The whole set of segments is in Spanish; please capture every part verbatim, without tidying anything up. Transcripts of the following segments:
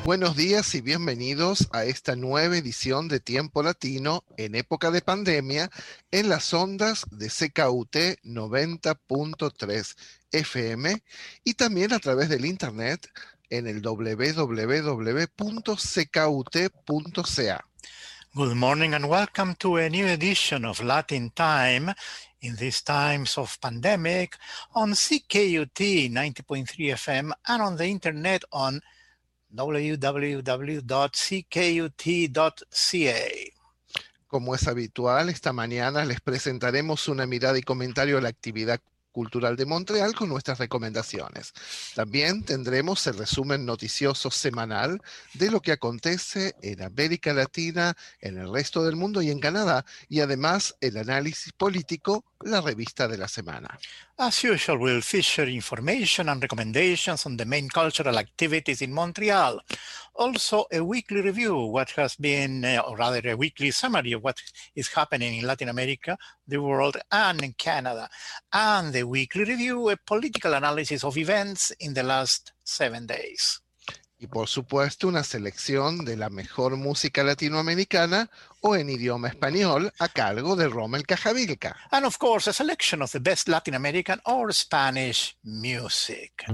Buenos días y bienvenidos a esta nueva edición de Tiempo Latino en época de pandemia en las ondas de C K U T noventa punto tres F M y también a través del internet en el doble u doble u doble u punto c k u t punto c a. Good morning and welcome to a new edition of Latin Time in these times of pandemic on C K U T ninety point three F M and on the internet on w w w dot c k u t dot c a. Como es habitual, esta mañana les presentaremos una mirada y comentario a la actividad cultural de Montreal con nuestras recomendaciones. También tendremos el resumen noticioso semanal de lo que acontece en América Latina, en el resto del mundo y en Canadá, y además el análisis político, la revista de la semana. As usual, we'll feature information and recommendations on the main cultural activities in Montreal. Also, a weekly review, what has been, uh, or rather a weekly summary of what is happening in Latin America, the world, and in Canada. And the weekly review, a political analysis of events in the last seven days. Y por supuesto, una selección de la mejor música latinoamericana o en idioma español a cargo de Rommel Cajavilca. And of course, a selection of the best Latin American or Spanish music.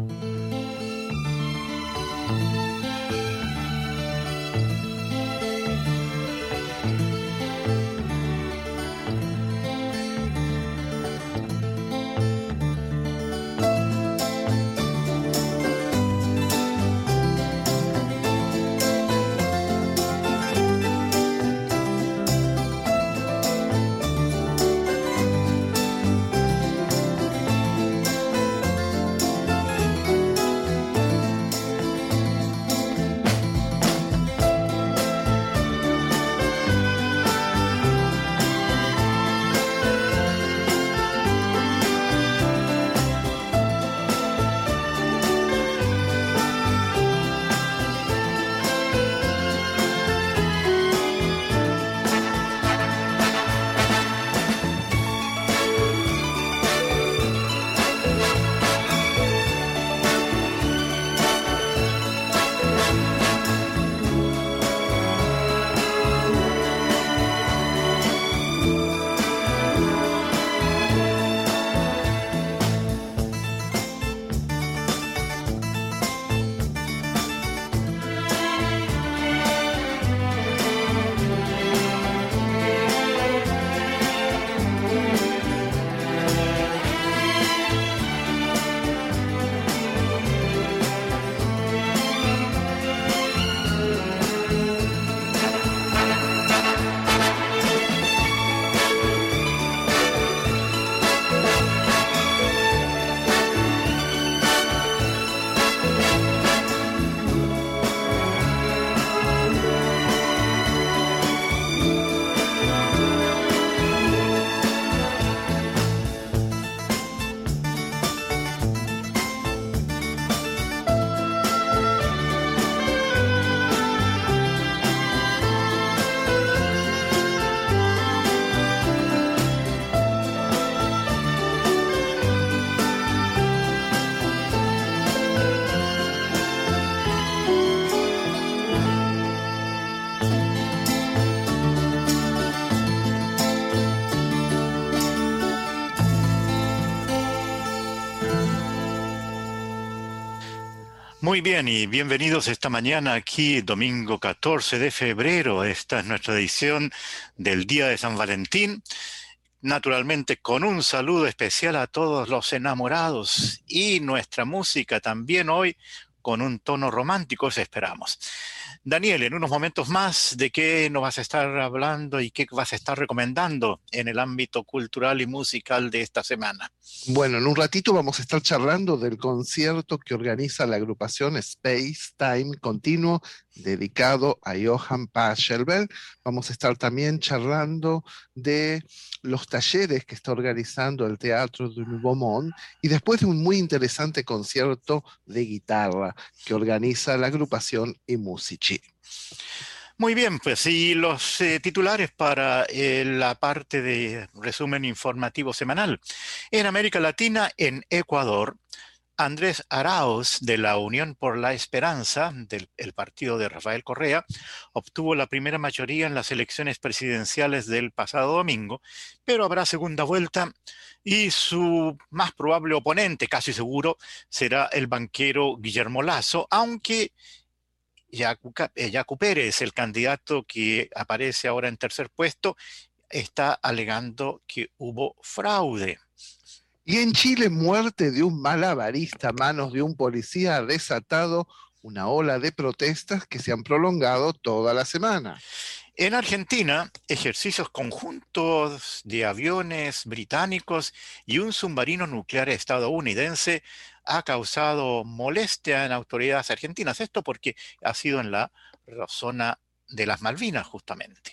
Muy bien, y bienvenidos esta mañana aquí, domingo catorce de febrero. Esta es nuestra edición del Día de San Valentín. Naturalmente, con un saludo especial a todos los enamorados y nuestra música también hoy con un tono romántico, os esperamos. Daniel, en unos momentos más, ¿de qué nos vas a estar hablando y qué vas a estar recomendando en el ámbito cultural y musical de esta semana? Bueno, en un ratito vamos a estar charlando del concierto que organiza la agrupación Space Time Continuo, dedicado a Johann Pachelbel. Vamos a estar también charlando de los talleres que está organizando el Teatro du Nouveau Monde y después de un muy interesante concierto de guitarra que organiza la agrupación I Musici. Muy bien, pues y los eh, titulares para eh, la parte de resumen informativo semanal. En América Latina, en Ecuador, Andrés Arauz, de la Unión por la Esperanza, del el partido de Rafael Correa, obtuvo la primera mayoría en las elecciones presidenciales del pasado domingo, pero habrá segunda vuelta y su más probable oponente, casi seguro, será el banquero Guillermo Lasso, aunque Yacu, Yacu Pérez, el candidato que aparece ahora en tercer puesto, está alegando que hubo fraude. Y en Chile, muerte de un malabarista a manos de un policía ha desatado una ola de protestas que se han prolongado toda la semana. En Argentina, ejercicios conjuntos de aviones británicos y un submarino nuclear estadounidense ha causado molestia en autoridades argentinas. Esto porque ha sido en la zona de las Malvinas, justamente.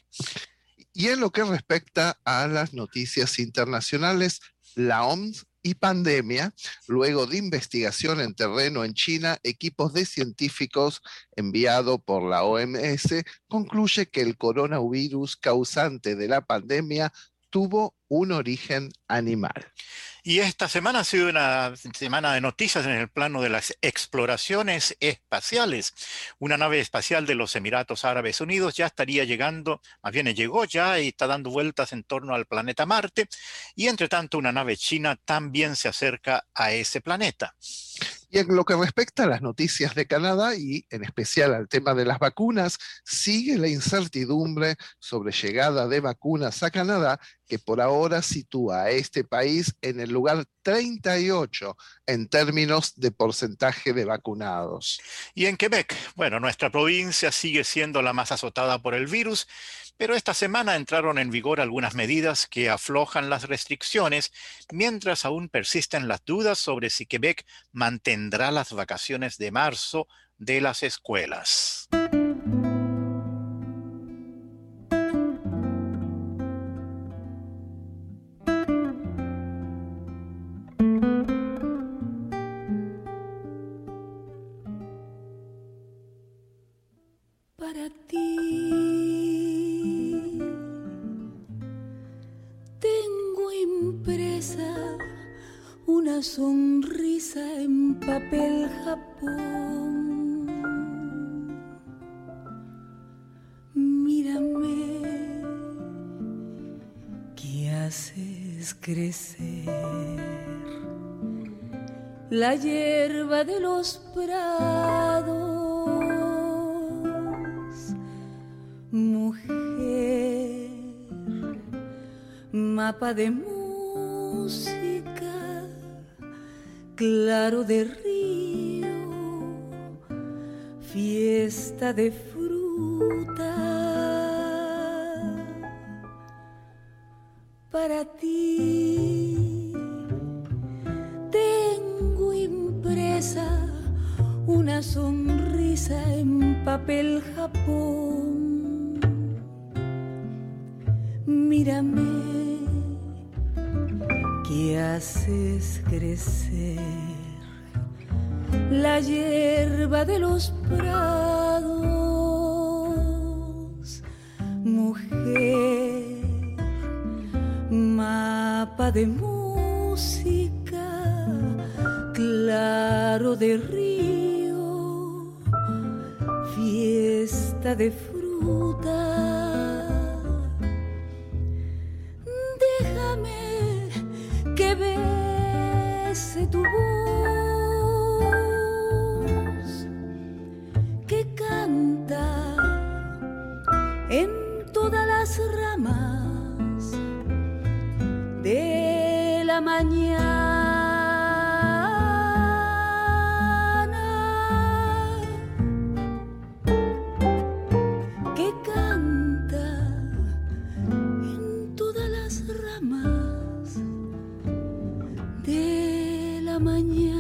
Y en lo que respecta a las noticias internacionales, la O M S y pandemia, luego de investigación en terreno en China, equipos de científicos enviados por la O M S concluye que el coronavirus causante de la pandemia tuvo un origen animal. Y esta semana ha sido una semana de noticias en el plano de las exploraciones espaciales. Una nave espacial de los Emiratos Árabes Unidos ya estaría llegando, más bien llegó ya y está dando vueltas en torno al planeta Marte. Y entre tanto, una nave china también se acerca a ese planeta. Y en lo que respecta a las noticias de Canadá y en especial al tema de las vacunas, sigue la incertidumbre sobre llegada de vacunas a Canadá, que por ahora sitúa a este país en el lugar treinta y ocho en términos de porcentaje de vacunados. Y en Quebec, bueno, nuestra provincia sigue siendo la más azotada por el virus, pero esta semana entraron en vigor algunas medidas que aflojan las restricciones, mientras aún persisten las dudas sobre si Quebec mantendrá las vacaciones de marzo de las escuelas. Para ti tengo impresa una sonrisa en papel Japón. Mírame, que haces crecer la hierba de los prados. Mujer, mapa de música, claro de río, fiesta de fruta. Para ti tengo impresa una sonrisa en papel Japón. Mírame, que haces crecer la hierba de los prados. Mujer, mapa de música, claro de río, fiesta de fruta. Que bese tu voz, que canta en todas las ramas de la mañana, que canta en todas las ramas de la mañana.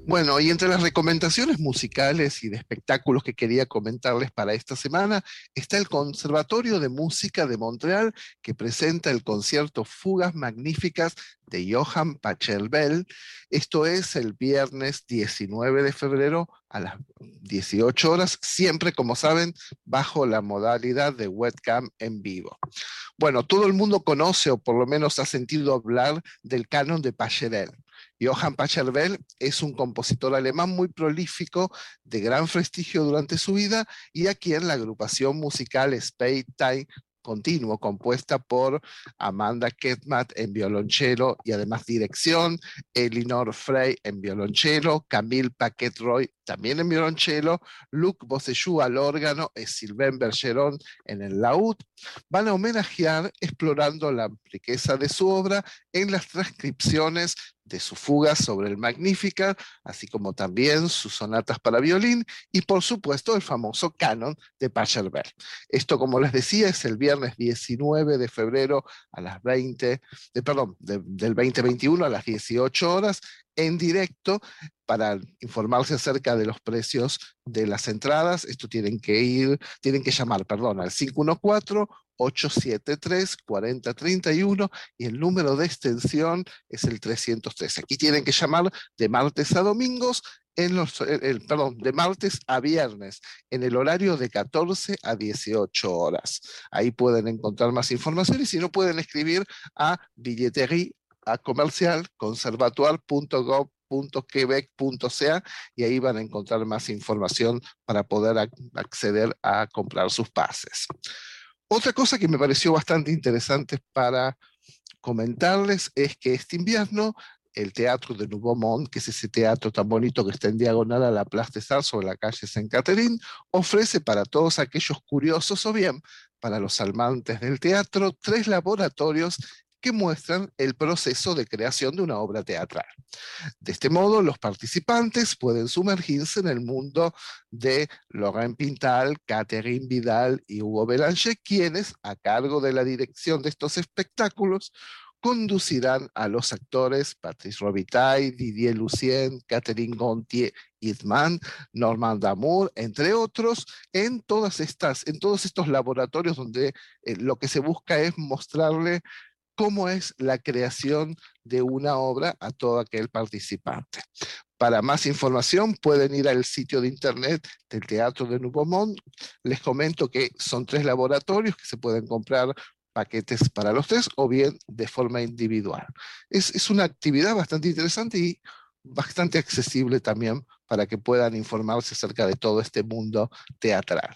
Bueno, y entre las recomendaciones musicales y de espectáculos que quería comentarles para esta semana está el Conservatorio de Música de Montreal, que presenta el concierto Fugas Magníficas de Johann Pachelbel. Esto es el viernes diecinueve de febrero a las dieciocho horas, siempre, como saben, bajo la modalidad de webcam en vivo. Bueno, todo el mundo conoce o por lo menos ha sentido hablar del canon de Pachelbel. Johann Pachelbel es un compositor alemán muy prolífico, de gran prestigio durante su vida, y a quien la agrupación musical Space Time Continuo, compuesta por Amanda Ketmat en violonchelo y además dirección, Elinor Frey en violonchelo, Camille Paquet-Roy también en violonchelo, Luc Bossechou al órgano y Sylvain Bergeron en el laúd, van a homenajear explorando la riqueza de su obra en las transcripciones de su fuga sobre el Magnificat, así como también sus sonatas para violín y por supuesto el famoso canon de Pachelbel. Esto, como les decía, es el viernes diecinueve de febrero a las veinte, de, perdón, de, del veinte veintiuno a las dieciocho horas en directo. Para informarse acerca de los precios de las entradas, esto tienen que ir, tienen que llamar, perdón, al cinco uno cuatro, ocho siete tres, cuatro cero tres uno y el número de extensión es el trescientos tres. Aquí tienen que llamar de martes a domingos, en los, el, perdón, de martes a viernes, en el horario de catorce a dieciocho horas. Ahí pueden encontrar más información y si no pueden escribir a billetería a comercial conservatoire punto gov punto quebec punto c a y ahí van a encontrar más información para poder ac acceder a comprar sus pases. Otra cosa que me pareció bastante interesante para comentarles es que este invierno el Teatro de Nouveau Monde, que es ese teatro tan bonito que está en diagonal a la Place des Arts sobre la calle Sainte-Catherine, ofrece para todos aquellos curiosos o bien para los amantes del teatro tres laboratorios que muestran el proceso de creación de una obra teatral. De este modo, los participantes pueden sumergirse en el mundo de Laurent Pintal, Catherine Vidal y Hugo Bélanger, quienes, a cargo de la dirección de estos espectáculos, conducirán a los actores Patrice Robitaille, Didier Lucien, Catherine Gontier, Hitman, Normand D'Amour, entre otros, en, todas estas, en todos estos laboratorios donde eh, lo que se busca es mostrarle cómo es la creación de una obra a todo aquel participante. Para más información pueden ir al sitio de internet del Teatro de Nouveau Monde. Les comento que son tres laboratorios que se pueden comprar paquetes para los tres o bien de forma individual. Es, es una actividad bastante interesante y bastante accesible también para que puedan informarse acerca de todo este mundo teatral.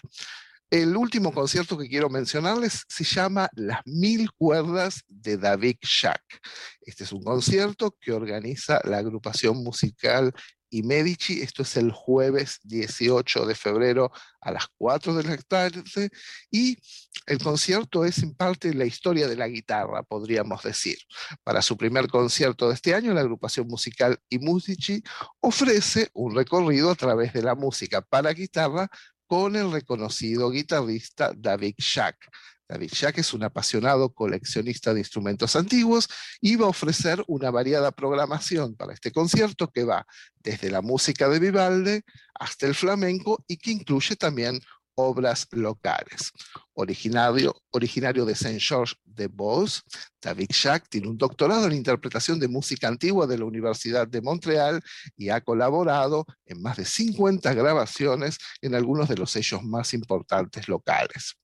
El último concierto que quiero mencionarles se llama Las Mil Cuerdas de David Jacques. Este es un concierto que organiza la agrupación musical I Medici. Esto es el jueves dieciocho de febrero a las cuatro de la tarde y el concierto es en parte la historia de la guitarra, podríamos decir. Para su primer concierto de este año, la agrupación musical I Medici ofrece un recorrido a través de la música para guitarra con el reconocido guitarrista David Jacques. David Jacques es un apasionado coleccionista de instrumentos antiguos y va a ofrecer una variada programación para este concierto que va desde la música de Vivaldi hasta el flamenco y que incluye también obras locales. Originario, originario de Saint-Georges-de-Beauce, David Jacques tiene un doctorado en interpretación de música antigua de la Universidad de Montreal y ha colaborado en más de cincuenta grabaciones en algunos de los sellos más importantes locales.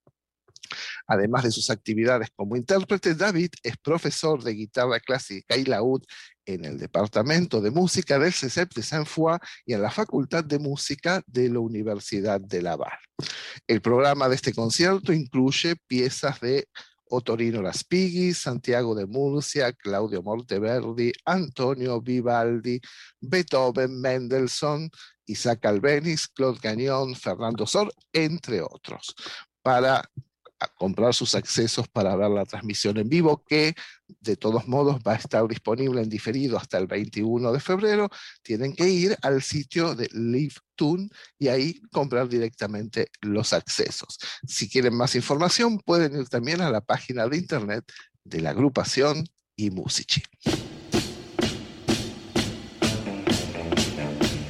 Además de sus actividades como intérprete, David es profesor de guitarra clásica y laúd en el Departamento de Música del C E C E P de Saint-Foy y en la Facultad de Música de la Universidad de Laval. El programa de este concierto incluye piezas de Ottorino Respighi, Santiago de Murcia, Claudio Monteverdi, Antonio Vivaldi, Beethoven, Mendelssohn, Isaac Albéniz, Claude Gagnon, Fernando Sor, entre otros. Para a comprar sus accesos para ver la transmisión en vivo, que de todos modos va a estar disponible en diferido hasta el veintiuno de febrero, tienen que ir al sitio de LiveTune y ahí comprar directamente los accesos. Si quieren más información, pueden ir también a la página de internet de la agrupación I Musici.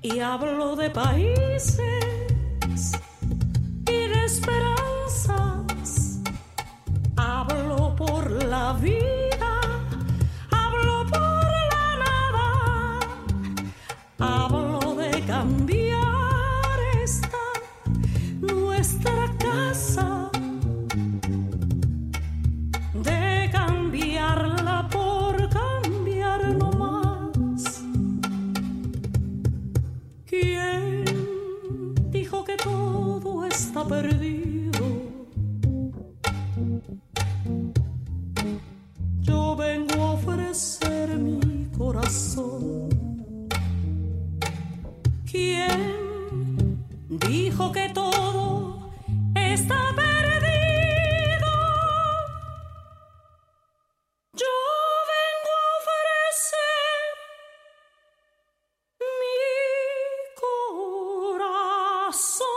y hablo de países y de esperanzas. Hablo por la vida, hablo por la nada, hablo de cambiar esta nuestra casa, de cambiarla por cambiar no más. ¿Quién dijo que todo está perdido? Yo vengo a ofrecer mi corazón. ¿Quién dijo que todo está perdido? Yo vengo a ofrecer mi corazón.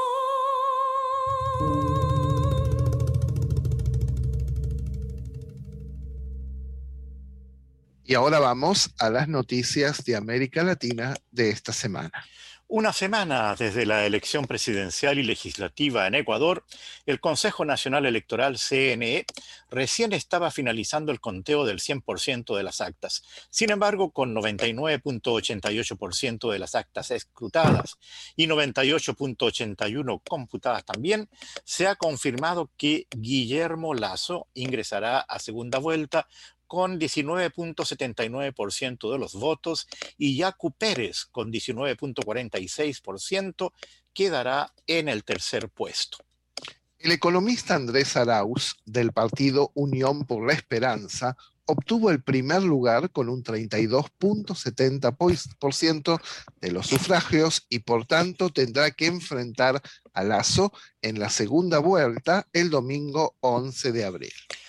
Y ahora vamos a las noticias de América Latina de esta semana. Una semana desde la elección presidencial y legislativa en Ecuador, el Consejo Nacional Electoral C N E recién estaba finalizando el conteo del cien por ciento de las actas. Sin embargo, con noventa y nueve punto ochenta y ocho por ciento de las actas escrutadas y noventa y ocho punto ochenta y uno por ciento computadas también, se ha confirmado que Guillermo Lasso ingresará a segunda vuelta con diecinueve punto setenta y nueve por ciento de los votos y Yacu Pérez con diecinueve punto cuarenta y seis por ciento quedará en el tercer puesto. El economista Andrés Arauz, del partido Unión por la Esperanza, obtuvo el primer lugar con un treinta y dos punto setenta por ciento de los sufragios y por tanto tendrá que enfrentar a Lasso en la segunda vuelta el domingo once de abril.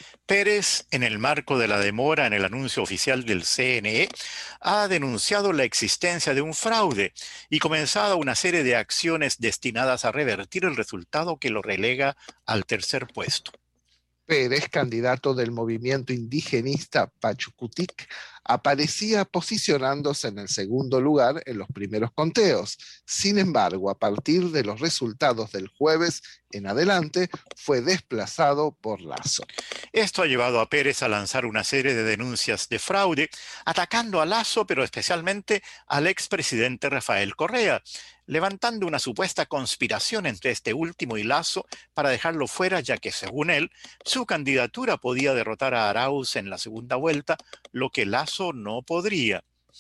Pérez, en el marco de la demora en el anuncio oficial del C N E, ha denunciado la existencia de un fraude y comenzado una serie de acciones destinadas a revertir el resultado que lo relega al tercer puesto. Pérez, candidato del movimiento indigenista Pachacutic, aparecía posicionándose en el segundo lugar en los primeros conteos. Sin embargo, a partir de los resultados del jueves en adelante, fue desplazado por Lasso. Esto ha llevado a Pérez a lanzar una serie de denuncias de fraude, atacando a Lasso, pero especialmente al expresidente Rafael Correa, levantando una supuesta conspiración entre este último y Lasso para dejarlo fuera, ya que, según él, su candidatura podía derrotar a Arauz en la segunda vuelta, lo que Lasso no podría.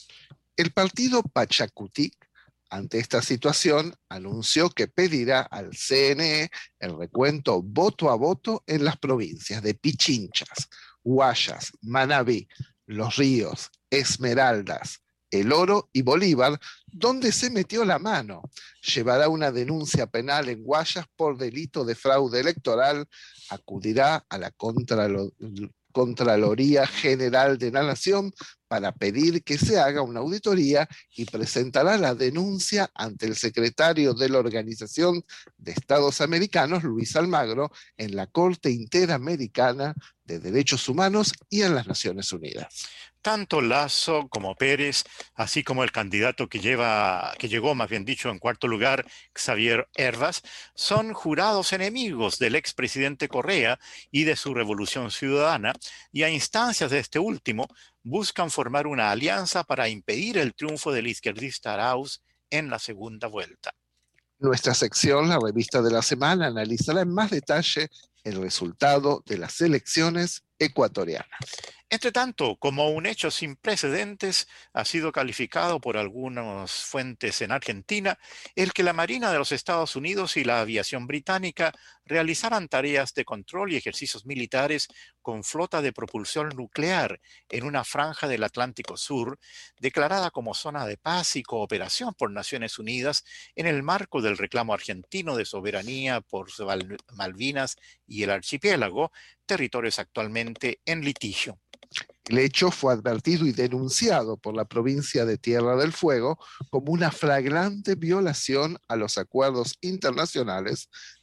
El partido Pachacutic, ante esta situación, anunció que pedirá al C N E el recuento voto a voto en las provincias de Pichinchas, Guayas, Manabí, Los Ríos, Esmeraldas, El Oro y Bolívar, donde se metió la mano. Llevará una denuncia penal en Guayas por delito de fraude electoral, acudirá a la Contralo- Contraloría General de la Nación para pedir que se haga una auditoría y presentará la denuncia ante el secretario de la Organización de Estados Americanos, Luis Almagro, en la Corte Interamericana de Derechos Humanos y en las Naciones Unidas. Tanto Lasso como Pérez, así como el candidato que, lleva, que llegó, más bien dicho, en cuarto lugar, Xavier Hervas, son jurados enemigos del expresidente Correa y de su Revolución Ciudadana, y a instancias de este último, buscan formar una alianza para impedir el triunfo del izquierdista Arauz en la segunda vuelta. Nuestra sección, la revista de la semana, analizará en más detalle el resultado de las elecciones ecuatorianas. Entre tanto, como un hecho sin precedentes, ha sido calificado por algunas fuentes en Argentina el que la Marina de los Estados Unidos y la aviación británica realizaran tareas de control y ejercicios militares con flota de propulsión nuclear en una franja del Atlántico Sur, declarada como zona de paz y cooperación por Naciones Unidas en el marco del reclamo argentino de soberanía por Malvinas y el archipiélago, territorios actualmente en litigio. El hecho fue advertido y denunciado por la provincia de Tierra del Fuego como una flagrante violación a los acuerdos internacionales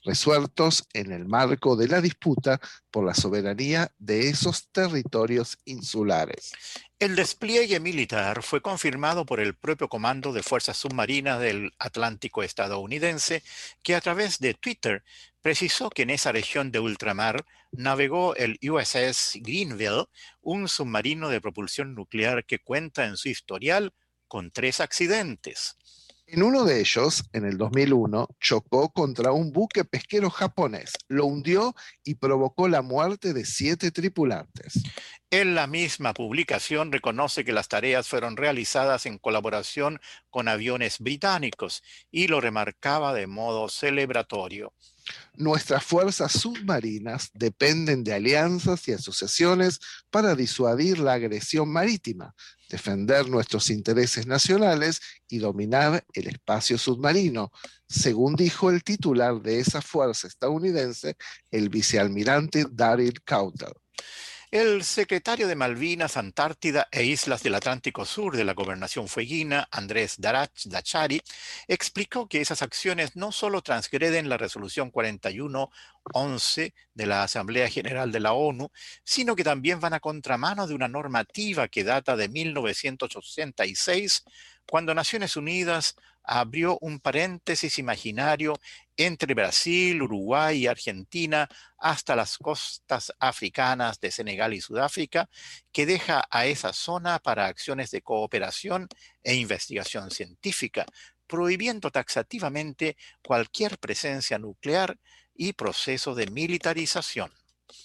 resueltos en el marco de la disputa por la soberanía de esos territorios insulares. El despliegue militar fue confirmado por el propio Comando de Fuerzas Submarinas del Atlántico estadounidense, que a través de Twitter precisó que en esa región de ultramar navegó el U S S Greenville, un submarino de propulsión nuclear que cuenta en su historial con tres accidentes. En uno de ellos, en el dos mil uno, chocó contra un buque pesquero japonés, lo hundió y provocó la muerte de siete tripulantes. En la misma publicación reconoce que las tareas fueron realizadas en colaboración con aviones británicos y lo remarcaba de modo celebratorio. Nuestras fuerzas submarinas dependen de alianzas y asociaciones para disuadir la agresión marítima, defender nuestros intereses nacionales y dominar el espacio submarino, según dijo el titular de esa fuerza estadounidense, el vicealmirante Daryl Cowdell. El secretario de Malvinas, Antártida e Islas del Atlántico Sur de la Gobernación fueguina, Andrés Darach Dachari, explicó que esas acciones no solo transgreden la resolución cuarenta y uno once de la Asamblea General de la ONU, sino que también van a contramano de una normativa que data de mil novecientos ochenta y seis, cuando Naciones Unidas abrió un paréntesis imaginario entre Brasil, Uruguay y Argentina hasta las costas africanas de Senegal y Sudáfrica, que deja a esa zona para acciones de cooperación e investigación científica, prohibiendo taxativamente cualquier presencia nuclear y proceso de militarización.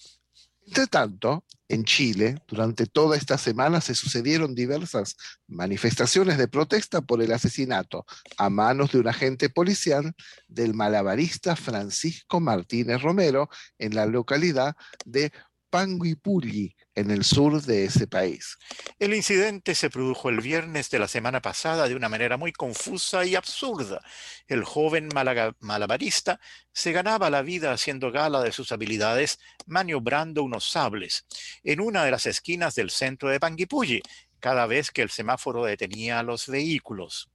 Entre tanto, en Chile, durante toda esta semana se sucedieron diversas manifestaciones de protesta por el asesinato a manos de un agente policial del malabarista Francisco Martínez Romero en la localidad de Panguipulli, en el sur de ese país. El incidente se produjo el viernes de la semana pasada de una manera muy confusa y absurda. El joven malaga- malabarista se ganaba la vida haciendo gala de sus habilidades maniobrando unos sables en una de las esquinas del centro de Panguipulli, cada vez que el semáforo detenía a los vehículos.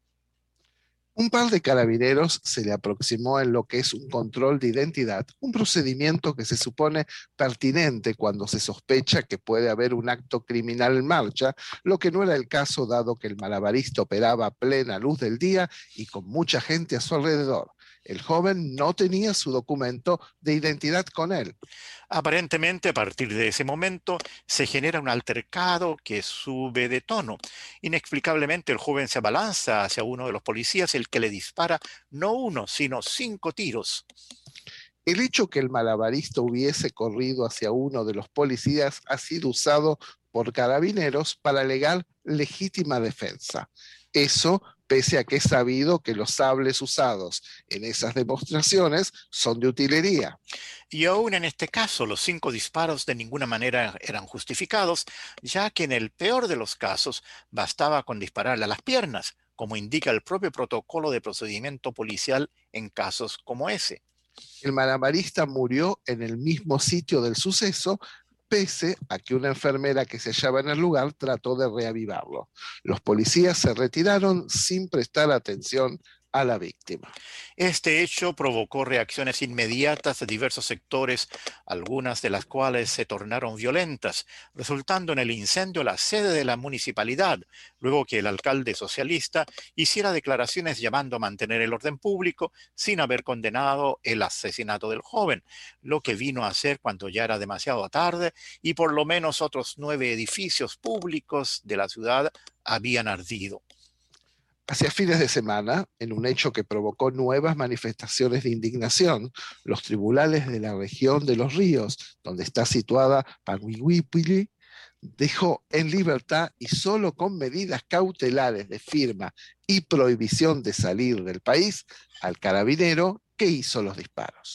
Un par de carabineros se le aproximó en lo que es un control de identidad, un procedimiento que se supone pertinente cuando se sospecha que puede haber un acto criminal en marcha, lo que no era el caso dado que el malabarista operaba a plena luz del día y con mucha gente a su alrededor. El joven no tenía su documento de identidad con él. Aparentemente, a partir de ese momento, se genera un altercado que sube de tono. Inexplicablemente, el joven se abalanza hacia uno de los policías, el que le dispara no uno, sino cinco tiros. El hecho que el malabarista hubiese corrido hacia uno de los policías ha sido usado por carabineros para alegar legítima defensa. Eso pese a que es sabido que los sables usados en esas demostraciones son de utilería. Y aún en este caso, los cinco disparos de ninguna manera eran justificados, ya que en el peor de los casos bastaba con dispararle a las piernas, como indica el propio protocolo de procedimiento policial en casos como ese. El malabarista murió en el mismo sitio del suceso, pese a que una enfermera que se hallaba en el lugar trató de reavivarlo. Los policías se retiraron sin prestar atención a la víctima. Este hecho provocó reacciones inmediatas de diversos sectores, algunas de las cuales se tornaron violentas, resultando en el incendio de la sede de la municipalidad, luego que el alcalde socialista hiciera declaraciones llamando a mantener el orden público sin haber condenado el asesinato del joven, lo que vino a hacer cuando ya era demasiado tarde y por lo menos otros nueve edificios públicos de la ciudad habían ardido. Hacia fines de semana, en un hecho que provocó nuevas manifestaciones de indignación, los tribunales de la región de Los Ríos, donde está situada Panguipulli, dejó en libertad y solo con medidas cautelares de firma y prohibición de salir del país al carabinero que hizo los disparos.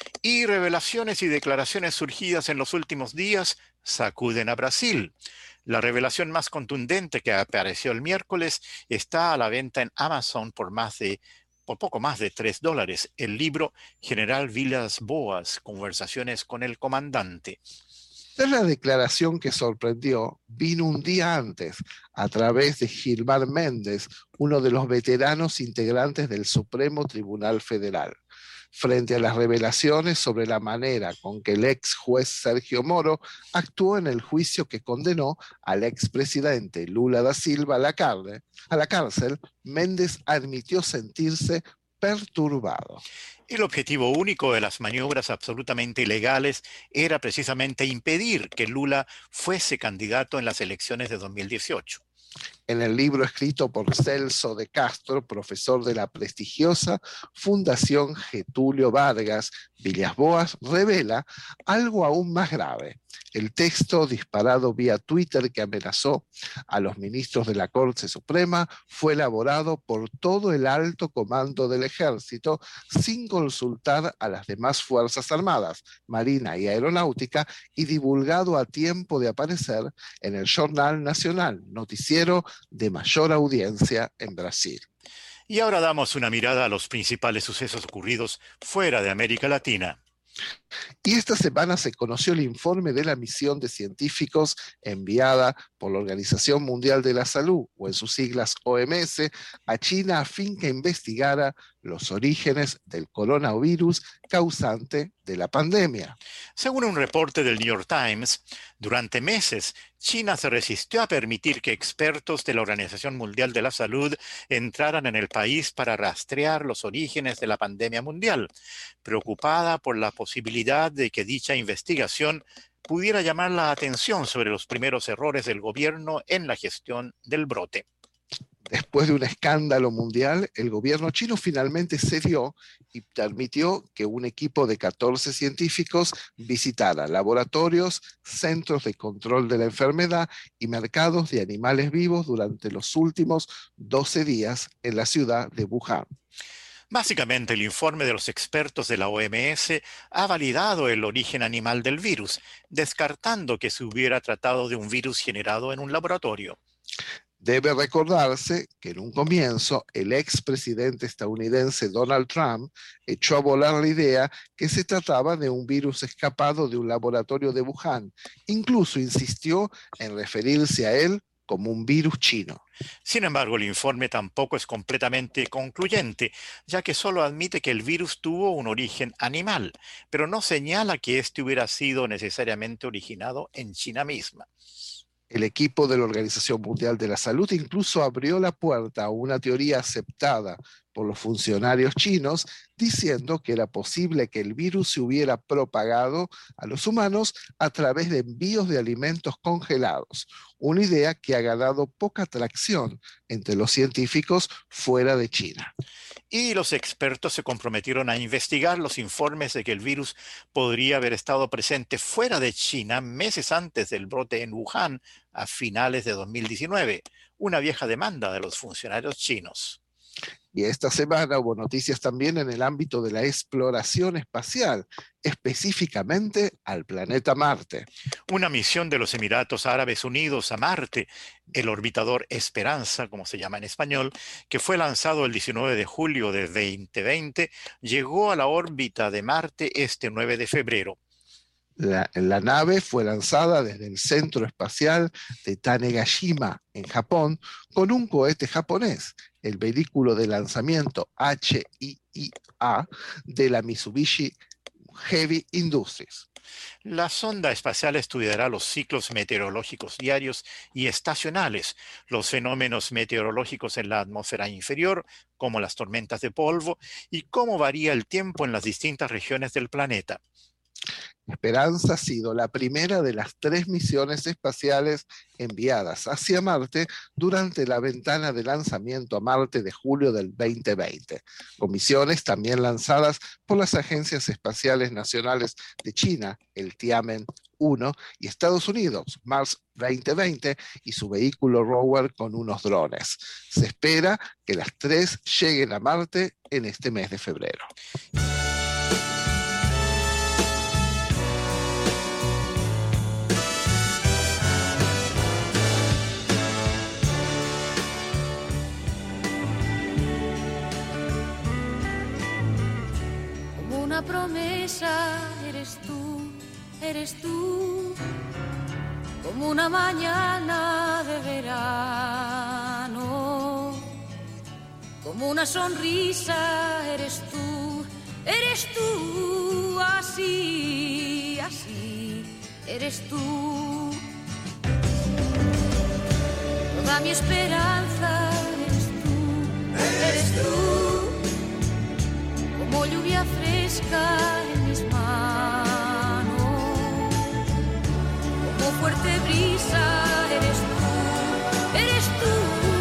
Y revelaciones y declaraciones surgidas en los últimos días sacuden a Brasil. La revelación más contundente que apareció el miércoles está a la venta en Amazon por más de por poco más de tres dólares, el libro General Vilas Boas, Conversaciones con el Comandante. Tras la declaración que sorprendió, vino un día antes, a través de Gilmar Méndez, uno de los veteranos integrantes del Supremo Tribunal Federal. frente a las revelaciones sobre la manera con que el ex juez Sergio Moro actuó en el juicio que condenó al expresidente Lula da Silva a la, carne, a la cárcel, Méndez admitió sentirse perturbado. El objetivo único de las maniobras absolutamente ilegales era precisamente impedir que Lula fuese candidato en las elecciones de dos mil dieciocho. En el libro escrito por Celso de Castro, profesor de la prestigiosa Fundación Getulio Vargas Villas Boas, revela algo aún más grave. El texto disparado vía Twitter que amenazó a los ministros de la Corte Suprema fue elaborado por todo el alto comando del Ejército sin consultar a las demás Fuerzas Armadas, Marina y Aeronáutica y divulgado a tiempo de aparecer en el Jornal Nacional, noticiero de mayor audiencia en Brasil. Y ahora damos una mirada a los principales sucesos ocurridos fuera de América Latina. Y esta semana se conoció el informe de la misión de científicos enviada por la Organización Mundial de la Salud, o en sus siglas O M S, a China a fin que investigara los orígenes del coronavirus causante de la pandemia. Según un reporte del New York Times, durante meses China se resistió a permitir que expertos de la Organización Mundial de la Salud entraran en el país para rastrear los orígenes de la pandemia mundial, preocupada por la posibilidad de que dicha investigación pudiera llamar la atención sobre los primeros errores del gobierno en la gestión del brote. Después de un escándalo mundial, el gobierno chino finalmente cedió y permitió que un equipo de catorce científicos visitara laboratorios, centros de control de la enfermedad y mercados de animales vivos durante los últimos doce días en la ciudad de Wuhan. Básicamente, el informe de los expertos de la O M S ha validado el origen animal del virus, descartando que se hubiera tratado de un virus generado en un laboratorio. Debe recordarse que en un comienzo el expresidente estadounidense Donald Trump echó a volar la idea que se trataba de un virus escapado de un laboratorio de Wuhan. Incluso insistió en referirse a él como un virus chino. Sin embargo, el informe tampoco es completamente concluyente, ya que solo admite que el virus tuvo un origen animal, pero no señala que éste hubiera sido necesariamente originado en China misma. El equipo de la Organización Mundial de la Salud incluso abrió la puerta a una teoría aceptada por los funcionarios chinos, diciendo que era posible que el virus se hubiera propagado a los humanos a través de envíos de alimentos congelados, una idea que ha ganado poca atracción entre los científicos fuera de China. Y los expertos se comprometieron a investigar los informes de que el virus podría haber estado presente fuera de China meses antes del brote en Wuhan a finales de dos mil diecinueve, una vieja demanda de los funcionarios chinos. Y esta semana hubo noticias también en el ámbito de la exploración espacial, específicamente al planeta Marte. Una misión de los Emiratos Árabes Unidos a Marte, el orbitador Esperanza, como se llama en español, que fue lanzado el diecinueve de julio de veinte veinte, llegó a la órbita de Marte este nueve de febrero. La, la nave fue lanzada desde el Centro Espacial de Tanegashima, en Japón, con un cohete japonés, el vehículo de lanzamiento H I I A de la Mitsubishi Heavy Industries. La sonda espacial estudiará los ciclos meteorológicos diarios y estacionales, los fenómenos meteorológicos en la atmósfera inferior, como las tormentas de polvo, y cómo varía el tiempo en las distintas regiones del planeta. Esperanza ha sido la primera de las tres misiones espaciales enviadas hacia Marte durante la ventana de lanzamiento a Marte de julio del veinte veinte, con misiones también lanzadas por las agencias espaciales nacionales de China, el Tianwen uno, y Estados Unidos, Mars veinte veinte, y su vehículo rover con unos drones. Se espera que las tres lleguen a Marte en este mes de febrero. Una promesa eres tú, eres tú, como una mañana de verano, como una sonrisa eres tú, eres tú, así, así, eres tú. Toda mi esperanza eres tú, eres tú. Como lluvia fresca en mis manos, como fuerte brisa eres tú, eres tú.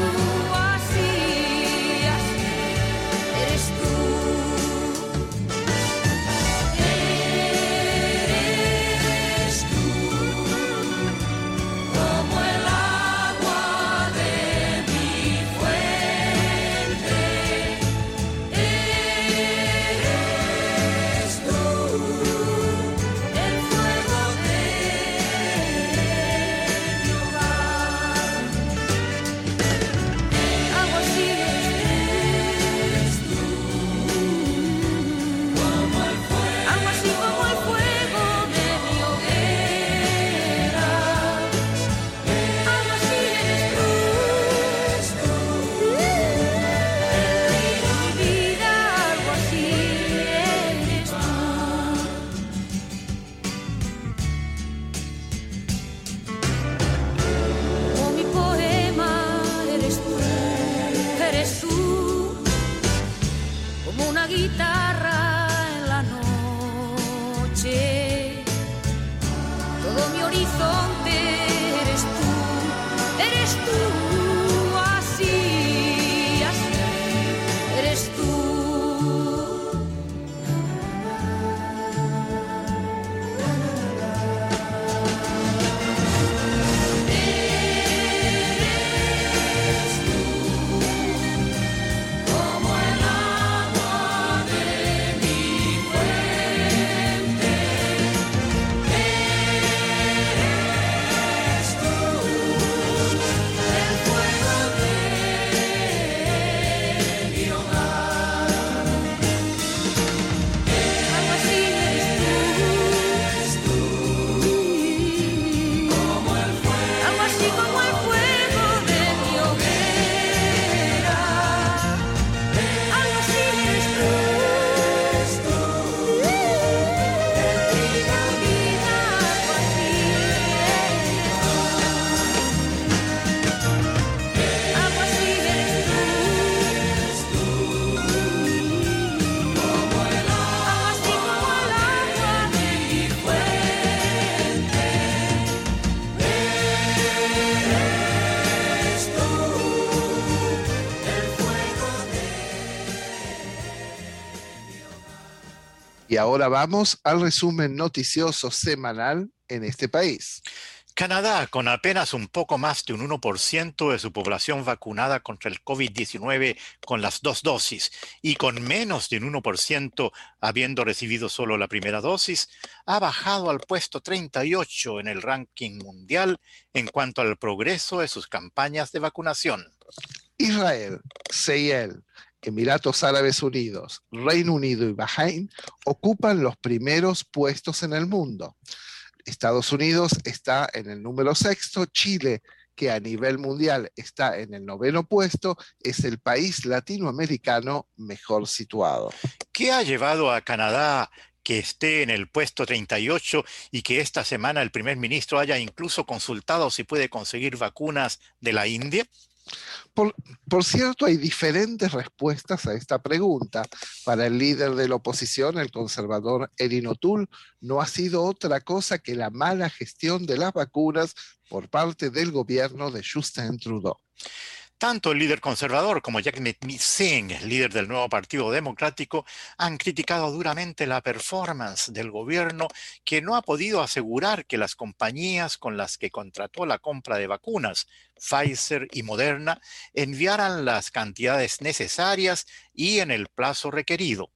Y ahora vamos al resumen noticioso semanal en este país. Canadá, con apenas un poco más de un uno por ciento de su población vacunada contra el COVID diecinueve con las dos dosis y con menos de un uno por ciento habiendo recibido solo la primera dosis, ha bajado al puesto treinta y ocho en el ranking mundial en cuanto al progreso de sus campañas de vacunación. Israel, Seychelles, Emiratos Árabes Unidos, Reino Unido y Bahrein ocupan los primeros puestos en el mundo. Estados Unidos está en el número sexto, Chile, que a nivel mundial está en el noveno puesto, es el país latinoamericano mejor situado. ¿Qué ha llevado a Canadá que esté en el puesto treinta y ocho y que esta semana el primer ministro haya incluso consultado si puede conseguir vacunas de la India? Por, por cierto, hay diferentes respuestas a esta pregunta. Para el líder de la oposición, el conservador Erin O'Toole, no ha sido otra cosa que la mala gestión de las vacunas por parte del gobierno de Justin Trudeau. Tanto el líder conservador como Jagmeet Singh, líder del nuevo Partido Democrático, han criticado duramente la performance del gobierno que no ha podido asegurar que las compañías con las que contrató la compra de vacunas, Pfizer y Moderna, enviaran las cantidades necesarias y en el plazo requerido.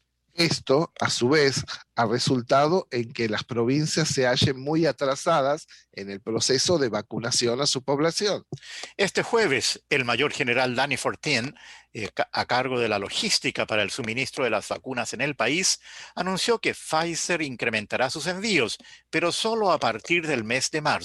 Esto, a su vez, ha resultado en que las provincias se hallen muy atrasadas en el proceso de vacunación a su población. Este jueves, el mayor general Danny Fortin, eh, a cargo de la logística para el suministro de las vacunas en el país, anunció que Pfizer incrementará sus envíos, pero solo a partir del mes de marzo.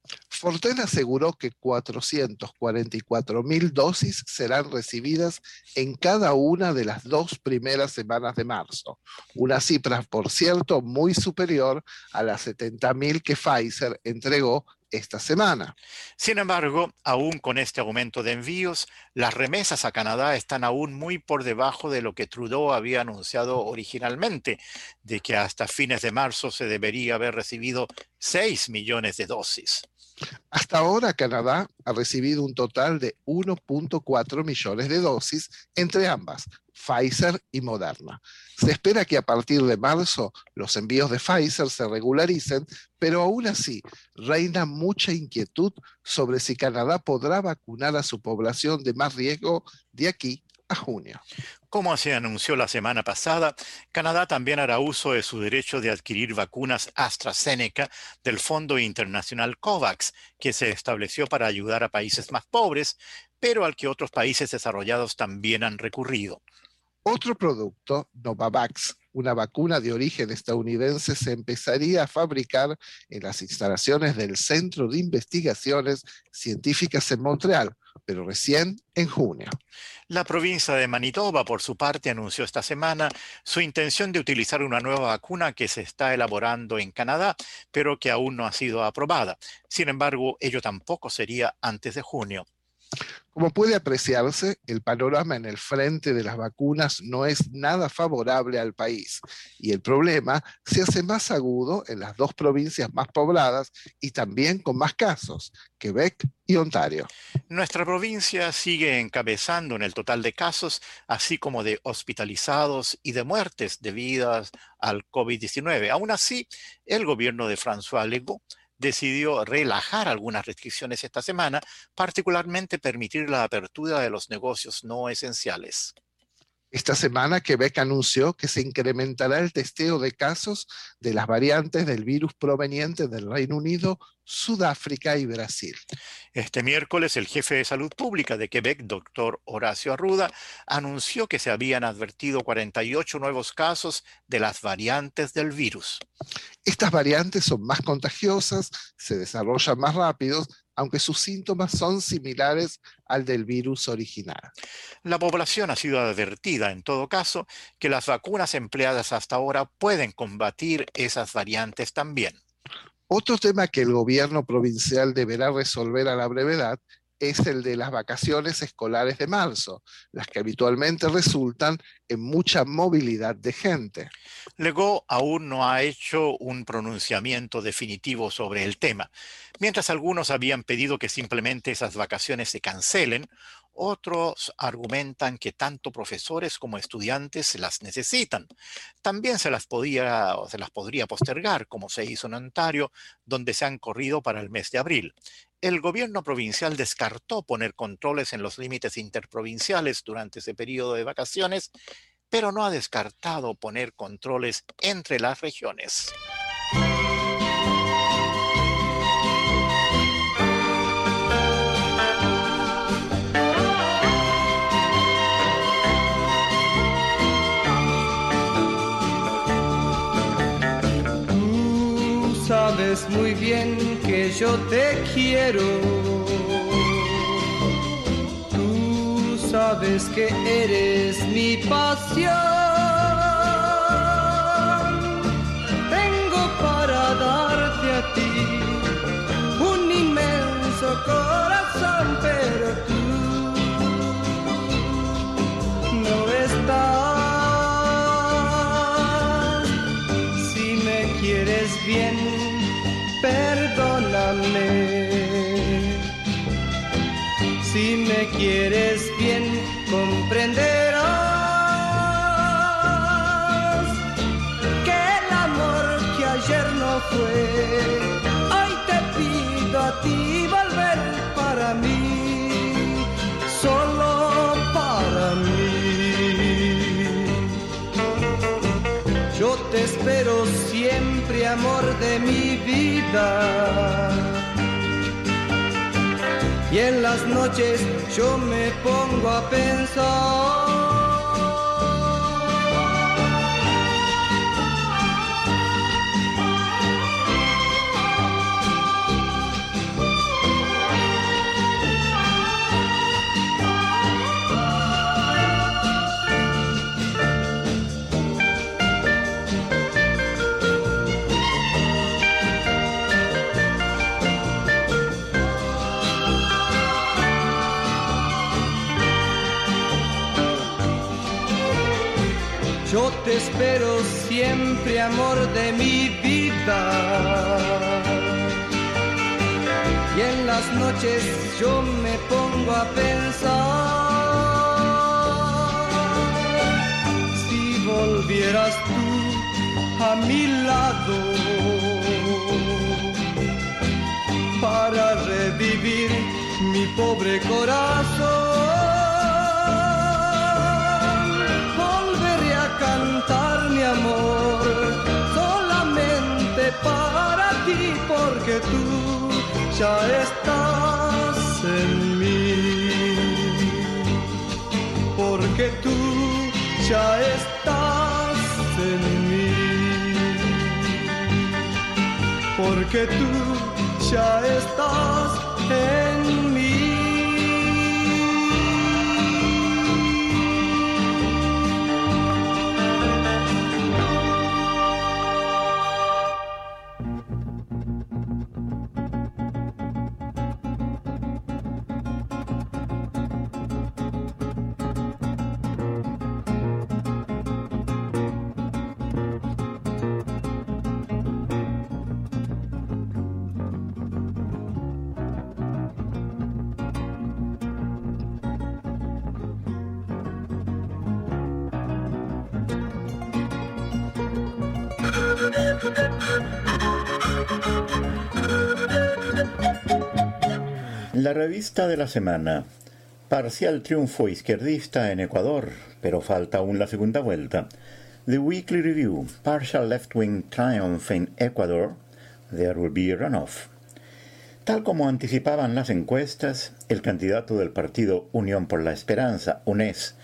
Forten aseguró que cuatrocientas cuarenta y cuatro mil dosis serán recibidas en cada una de las dos primeras semanas de marzo, una cifra, por cierto, muy superior a las setenta mil que Pfizer entregó esta semana. Sin embargo, aún con este aumento de envíos, las remesas a Canadá están aún muy por debajo de lo que Trudeau había anunciado originalmente, de que hasta fines de marzo se debería haber recibido seis millones de dosis. Hasta ahora, Canadá ha recibido un total de uno punto cuatro millones de dosis entre ambas, Pfizer y Moderna. Se espera que a partir de marzo los envíos de Pfizer se regularicen, pero aún así reina mucha inquietud sobre si Canadá podrá vacunar a su población de más riesgo de aquí a junio. Como se anunció la semana pasada, Canadá también hará uso de su derecho de adquirir vacunas AstraZeneca del Fondo Internacional COVAX, que se estableció para ayudar a países más pobres, pero al que otros países desarrollados también han recurrido. Otro producto, Novavax, una vacuna de origen estadounidense, se empezaría a fabricar en las instalaciones del Centro de Investigaciones Científicas en Montreal, pero recién en junio. La provincia de Manitoba, por su parte, anunció esta semana su intención de utilizar una nueva vacuna que se está elaborando en Canadá, pero que aún no ha sido aprobada. Sin embargo, ello tampoco sería antes de junio. Como puede apreciarse, el panorama en el frente de las vacunas no es nada favorable al país y el problema se hace más agudo en las dos provincias más pobladas y también con más casos, Quebec y Ontario. Nuestra provincia sigue encabezando en el total de casos, así como de hospitalizados y de muertes debidas al COVID diecinueve. Aún así, el gobierno de François Legault decidió relajar algunas restricciones esta semana, particularmente permitir la apertura de los negocios no esenciales. Esta semana, Quebec anunció que se incrementará el testeo de casos de las variantes del virus provenientes del Reino Unido, Sudáfrica y Brasil. Este miércoles, el jefe de salud pública de Quebec, doctor Horacio Arruda, anunció que se habían advertido cuarenta y ocho nuevos casos de las variantes del virus. Estas variantes son más contagiosas, se desarrollan más rápido, aunque sus síntomas son similares al del virus original. La población ha sido advertida, en todo caso, que las vacunas empleadas hasta ahora pueden combatir esas variantes también. Otro tema que el gobierno provincial deberá resolver a la brevedad es el de las vacaciones escolares de marzo, las que habitualmente resultan en mucha movilidad de gente. Legault aún no ha hecho un pronunciamiento definitivo sobre el tema. Mientras algunos habían pedido que simplemente esas vacaciones se cancelen, otros argumentan que tanto profesores como estudiantes las necesitan. También se las podía, se las podría postergar, como se hizo en Ontario, donde se han corrido para el mes de abril. El gobierno provincial descartó poner controles en los límites interprovinciales durante ese periodo de vacaciones, pero no ha descartado poner controles entre las regiones. Tú sabes muy bien que yo te quiero. Tú sabes que eres mi pasión. Tengo para darte a ti un inmenso corazón, pero tú no estás. Si me quieres bien, perdóname. Si me quieres bien, comprenderás que el amor que ayer no fue, hoy te pido a ti volver para mí, solo para mí. Yo te espero siempre, amor de mi vida. Y en las noches yo me pongo a pensar. yo te espero siempre, amor de mi vida. Y en las noches yo me pongo a pensar, si volvieras tú a mi lado para revivir mi pobre corazón, volveré a cantar mi amor solamente para ti, porque tú ya estás en mí, porque tú ya estás en mí, porque tú ya estás en mí. La revista de la semana. Parcial triunfo izquierdista en Ecuador, pero falta aún la segunda vuelta. The Weekly Review. Partial left-wing triumph in Ecuador. There will be a runoff. Tal como anticipaban las encuestas, el candidato del partido Unión por la Esperanza, UNES,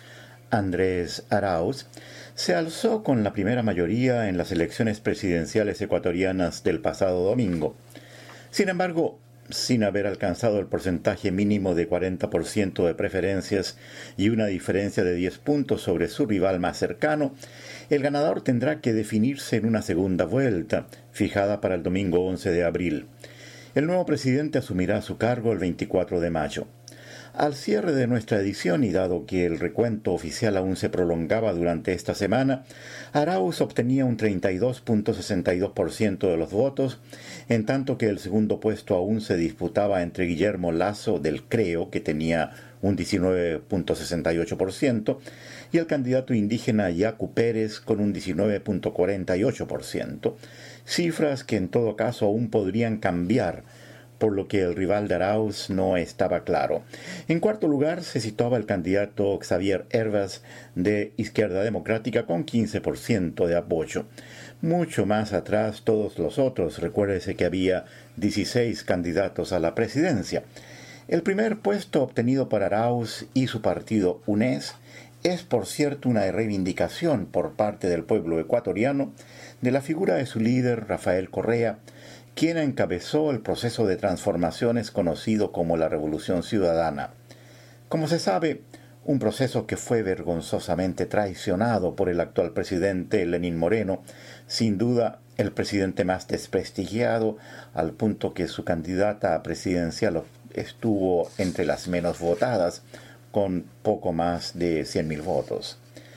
Andrés Arauz, se alzó con la primera mayoría en las elecciones presidenciales ecuatorianas del pasado domingo. Sin embargo, sin haber alcanzado el porcentaje mínimo de cuarenta por ciento de preferencias y una diferencia de diez puntos sobre su rival más cercano, el ganador tendrá que definirse en una segunda vuelta, fijada para el domingo once de abril. El nuevo presidente asumirá su cargo el veinticuatro de mayo. Al cierre de nuestra edición, y dado que el recuento oficial aún se prolongaba durante esta semana, Arauz obtenía un treinta y dos punto sesenta y dos por ciento de los votos, en tanto que el segundo puesto aún se disputaba entre Guillermo Lasso del Creo, que tenía un diecinueve punto sesenta y ocho por ciento, y el candidato indígena Yacu Pérez con un diecinueve punto cuarenta y ocho por ciento, cifras que en todo caso aún podrían cambiar, por lo que el rival de Arauz no estaba claro. En cuarto lugar se situaba el candidato Xavier Hervas de Izquierda Democrática con quince por ciento de apoyo. Mucho más atrás todos los otros. Recuérdese que había dieciséis candidatos a la presidencia. El primer puesto obtenido por Arauz y su partido UNES es, por cierto, una reivindicación por parte del pueblo ecuatoriano de la figura de su líder, Rafael Correa, quien encabezó el proceso de transformaciones conocido como la Revolución Ciudadana. Como se sabe, un proceso que fue vergonzosamente traicionado por el actual presidente Lenín Moreno, sin duda el presidente más desprestigiado, al punto que su candidata presidencial estuvo entre las menos votadas, con poco más de cien mil votos.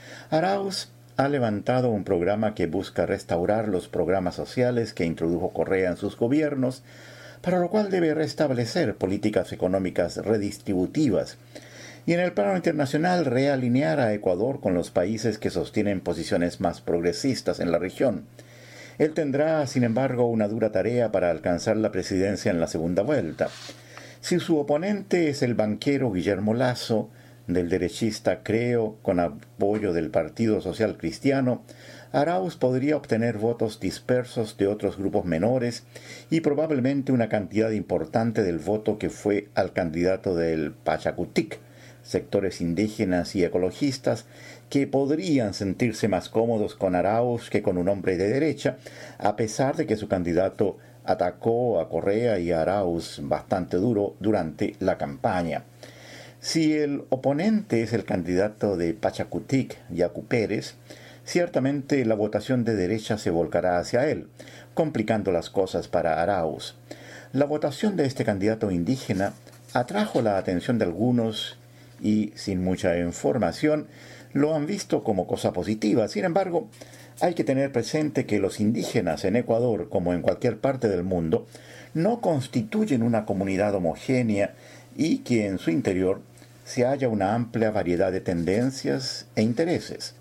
Arauz ha levantado un programa que busca restaurar los programas sociales que introdujo Correa en sus gobiernos, para lo cual debe restablecer políticas económicas redistributivas y en el plano internacional realinear a Ecuador con los países que sostienen posiciones más progresistas en la región. Él tendrá, sin embargo, una dura tarea para alcanzar la presidencia en la segunda vuelta. Si su oponente es el banquero Guillermo Lasso, del derechista Creo, con apoyo del Partido Social Cristiano, Arauz podría obtener votos dispersos de otros grupos menores y probablemente una cantidad importante del voto que fue al candidato del Pachacutic, sectores indígenas y ecologistas que podrían sentirse más cómodos con Arauz que con un hombre de derecha, a pesar de que su candidato atacó a Correa y a Arauz bastante duro durante la campaña. Si el oponente es el candidato de Pachacutic, Yacu Pérez, ciertamente la votación de derecha se volcará hacia él, complicando las cosas para Arauz. La votación de este candidato indígena atrajo la atención de algunos y, sin mucha información, lo han visto como cosa positiva. Sin embargo, hay que tener presente que los indígenas en Ecuador, como en cualquier parte del mundo, no constituyen una comunidad homogénea y que en su interior se halla una amplia variedad de tendencias e intereses.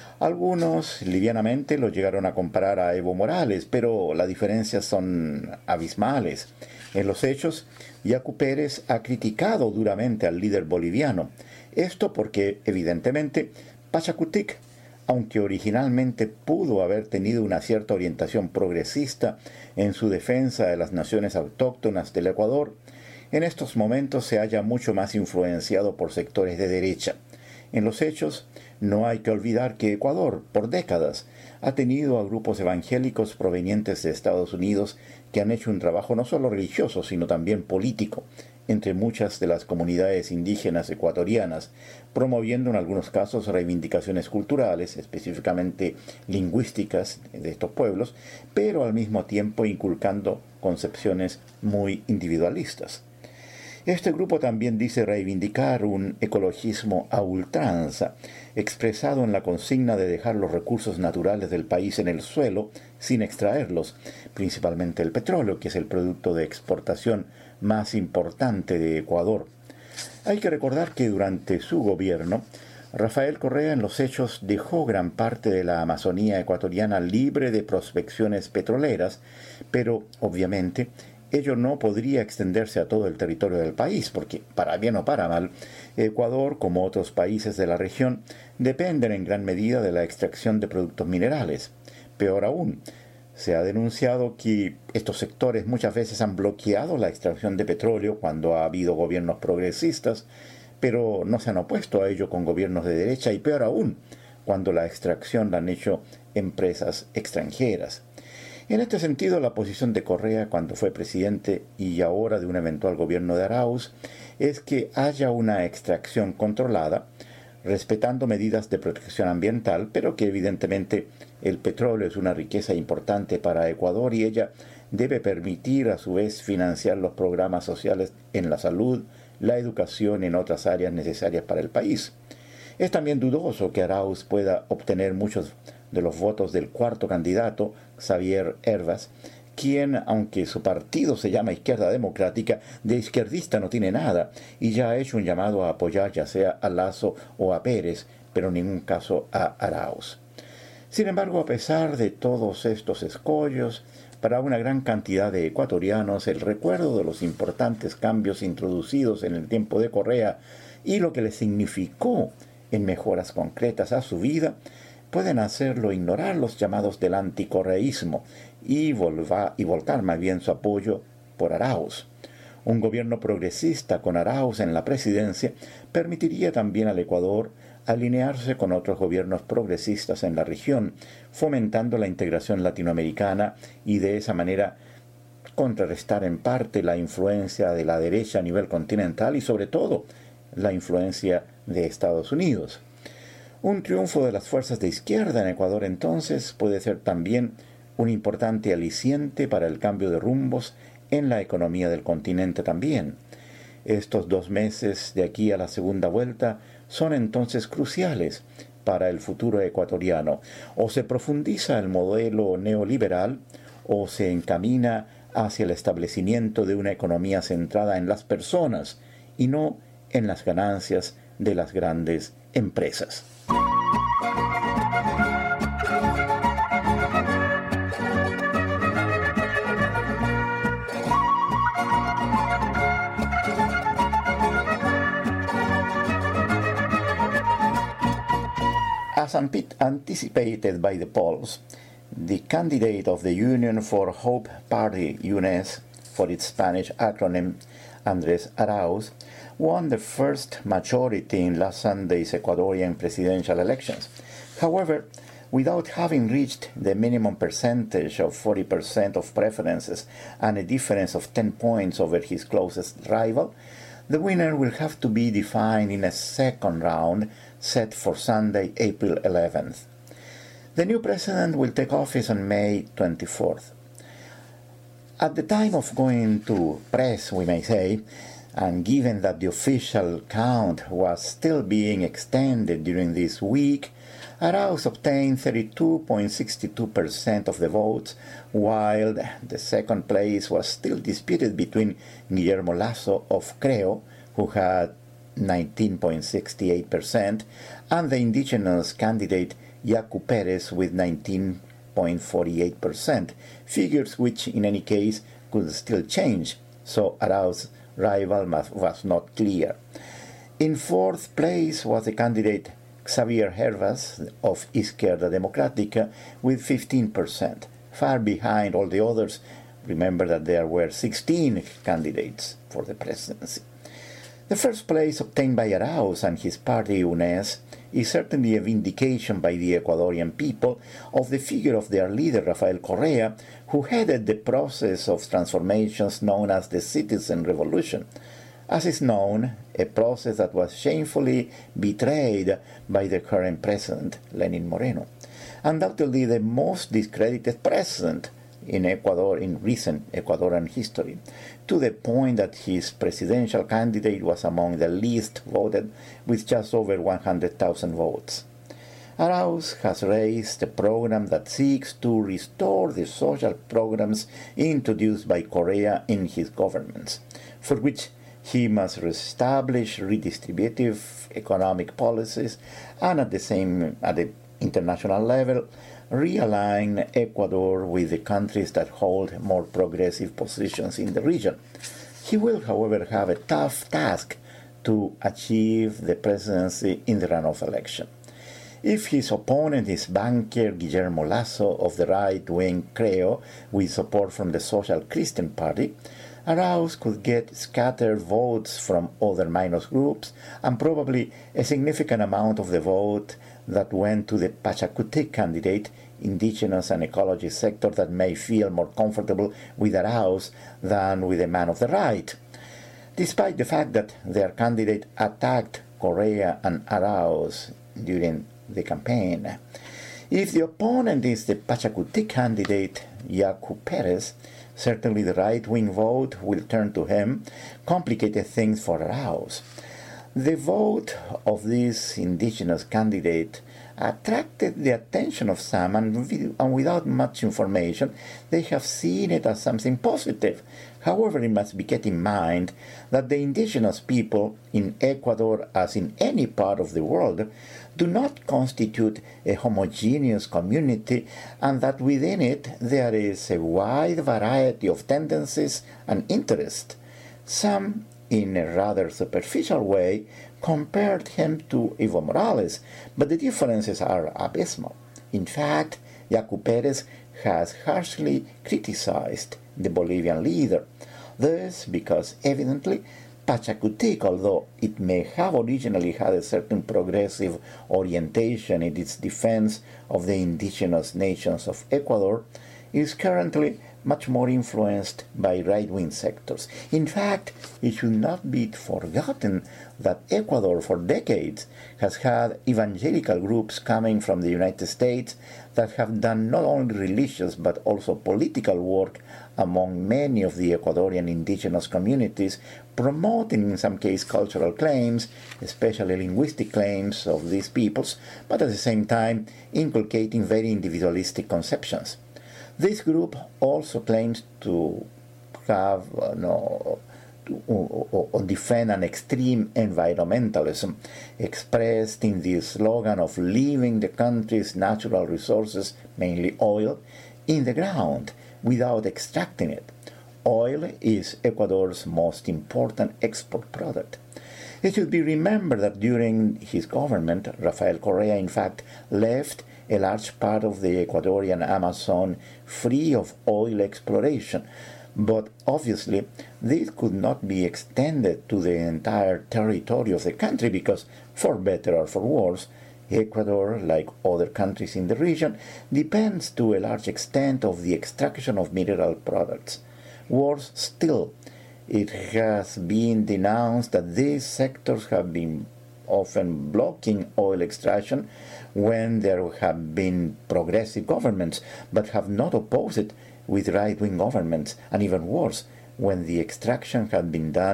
Algunos livianamente lo llegaron a comparar a Evo Morales, pero las diferencias son abismales. En los hechos, Yacu Pérez ha criticado duramente al líder boliviano. Esto porque, evidentemente, Pachakutik, aunque originalmente pudo haber tenido una cierta orientación progresista en su defensa de las naciones autóctonas del Ecuador, en estos momentos se halla mucho más influenciado por sectores de derecha. En los hechos, no hay que olvidar que Ecuador, por décadas, ha tenido a grupos evangélicos provenientes de Estados Unidos que han hecho un trabajo no solo religioso, sino también político, entre muchas de las comunidades indígenas ecuatorianas, promoviendo en algunos casos reivindicaciones culturales, específicamente lingüísticas de estos pueblos, pero al mismo tiempo inculcando concepciones muy individualistas. Este grupo también dice reivindicar un ecologismo a ultranza, expresado en la consigna de dejar los recursos naturales del país en el suelo sin extraerlos, principalmente el petróleo, que es el producto de exportación más importante de Ecuador. Hay que recordar que durante su gobierno, Rafael Correa en los hechos dejó gran parte de la Amazonía ecuatoriana libre de prospecciones petroleras, pero obviamente ello no podría extenderse a todo el territorio del país, porque, para bien o para mal, Ecuador, como otros países de la región, dependen en gran medida de la extracción de productos minerales. Peor aún, se ha denunciado que estos sectores muchas veces han bloqueado la extracción de petróleo cuando ha habido gobiernos progresistas, pero no se han opuesto a ello con gobiernos de derecha, y peor aún, cuando la extracción la han hecho empresas extranjeras. En este sentido, la posición de Correa cuando fue presidente y ahora de un eventual gobierno de Arauz es que haya una extracción controlada, respetando medidas de protección ambiental, pero que evidentemente el petróleo es una riqueza importante para Ecuador y ella debe permitir a su vez financiar los programas sociales en la salud, la educación y en otras áreas necesarias para el país. Es también dudoso que Arauz pueda obtener muchos de los votos del cuarto candidato, Xavier Hervas, quien, aunque su partido se llama Izquierda Democrática, de izquierdista no tiene nada, y ya ha hecho un llamado a apoyar ya sea a Lasso o a Pérez, pero en ningún caso a Arauz. Sin embargo, a pesar de todos estos escollos, para una gran cantidad de ecuatorianos, el recuerdo de los importantes cambios introducidos en el tiempo de Correa y lo que le significó en mejoras concretas a su vida, pueden hacerlo ignorar los llamados del anticorreísmo y, volva, y volcar más bien su apoyo por Arauz. Un gobierno progresista con Arauz en la presidencia permitiría también al Ecuador alinearse con otros gobiernos progresistas en la región, fomentando la integración latinoamericana y de esa manera contrarrestar en parte la influencia de la derecha a nivel continental y sobre todo la influencia de Estados Unidos. Un triunfo de las fuerzas de izquierda en Ecuador entonces puede ser también un importante aliciente para el cambio de rumbos en la economía del continente también. Estos dos meses de aquí a la segunda vuelta son entonces cruciales para el futuro ecuatoriano. O se profundiza el modelo neoliberal o se encamina hacia el establecimiento de una economía centrada en las personas y no en las ganancias de las grandes empresas. As anticipated by the polls, the candidate of the Union for Hope Party, U N E S, for its Spanish acronym, Andrés Arauz, won the first majority in last Sunday's Ecuadorian presidential elections. However, without having reached the minimum percentage of forty percent of preferences and a difference of ten points over his closest rival, the winner will have to be defined in a second round set for Sunday, April eleventh. The new president will take office on May twenty-fourth. At the time of going to press, we may say, And given that the official count was still being extended during this week, Arauz obtained thirty-two point six two percent of the votes, while the second place was still disputed between Guillermo Lasso of Creo, who had nineteen point six eight percent, and the indigenous candidate Yacu Perez with nineteen point four eight percent, figures which in any case could still change, so Arauz's rival was not clear. In fourth place was the candidate Xavier Hervas of Izquierda Democrática with fifteen percent, far behind all the others. Remember that there were sixteen candidates for the presidency. The first place obtained by Arauz and his party U N E S is certainly a vindication by the Ecuadorian people of the figure of their leader Rafael Correa, who headed the process of transformations known as the Citizen Revolution. As is known, a process that was shamefully betrayed by the current president, Lenin Moreno. Undoubtedly the most discredited president in Ecuador in recent Ecuadorian history, to the point that his presidential candidate was among the least voted with just over one hundred thousand votes. Arauz has raised a program that seeks to restore the social programs introduced by Correa in his governments, for which he must reestablish redistributive economic policies and at the same, at the international level, realign Ecuador with the countries that hold more progressive positions in the region. He will, however, have a tough task to achieve the presidency in the runoff election. If his opponent is banker Guillermo Lasso of the right-wing Creo, with support from the Social Christian Party, Arauz could get scattered votes from other minor groups and probably a significant amount of the vote that went to the Pachakutik candidate, indigenous and ecology sector that may feel more comfortable with Arauz than with a man of the right, despite the fact that their candidate attacked Correa and Arauz during the campaign. If the opponent is the Pachakutik candidate, Yacu Perez, certainly the right-wing vote will turn to him, complicated things for Arauz. The vote of this indigenous candidate attracted the attention of some, and, and without much information, they have seen it as something positive. However, it must be kept in mind that the indigenous people in Ecuador, as in any part of the world, do not constitute a homogeneous community, and that within it there is a wide variety of tendencies and interests. Some, in a rather superficial way, compared him to Evo Morales, but the differences are abysmal. In fact, Yacu Perez has harshly criticized the Bolivian leader. This because, evidently, Pachakutik, although it may have originally had a certain progressive orientation in its defense of the indigenous nations of Ecuador, is currently much more influenced by right-wing sectors. In fact, it should not be forgotten that Ecuador for decades has had evangelical groups coming from the United States that have done not only religious but also political work among many of the Ecuadorian indigenous communities, promoting in some cases cultural claims, especially linguistic claims of these peoples, but at the same time inculcating very individualistic conceptions. This group also claims to have uh, no, to, or, or defend an extreme environmentalism expressed in the slogan of leaving the country's natural resources, mainly oil, in the ground without extracting it. Oil is Ecuador's most important export product. It should be remembered that during his government, Rafael Correa, in fact, left a large part of the Ecuadorian Amazon free of oil exploration. But obviously, this could not be extended to the entire territory of the country because, for better or for worse, Ecuador, like other countries in the region, depends to a large extent of the extraction of mineral products. Worse still, it has been denounced that these sectors have been often blocking oil extraction when there have been progressive governments, but have not opposed it with right-wing governments, and even worse, when the extraction had been done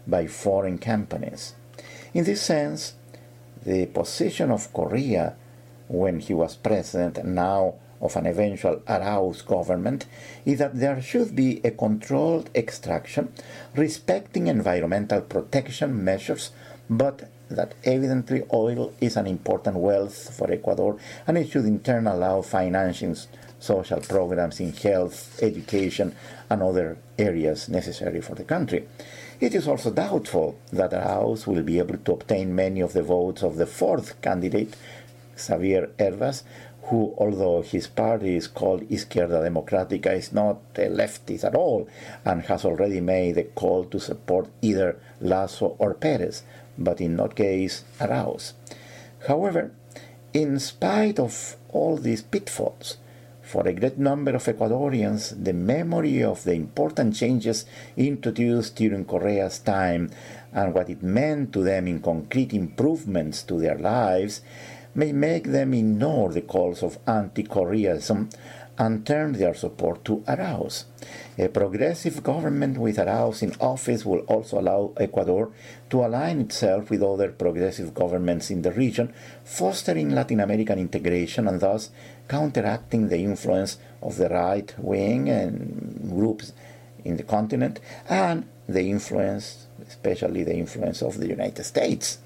by foreign companies. In this sense, the position of Correa when he was president and now of an eventual Arauz government is that there should be a controlled extraction respecting environmental protection measures, but that evidently oil is an important wealth for Ecuador and it should in turn allow financing social programs in health, education and other areas necessary for the country. It is also doubtful that Arauz will be able to obtain many of the votes of the fourth candidate, Xavier Hervas, who, although his party is called Izquierda Democrática, is not a leftist at all and has already made a call to support either Lasso or Perez, but in no case Arauz. However, in spite of all these pitfalls, for a great number of Ecuadorians, the memory of the important changes introduced during Correa's time and what it meant to them in concrete improvements to their lives may make them ignore the calls of anti-Correaism and turn their support to Arauz. A progressive government with Arauz in office will also allow Ecuador to align itself with other progressive governments in the region, fostering Latin American integration and thus counteracting the influence of the right wing and groups in the continent and the influence, especially the influence of the United States.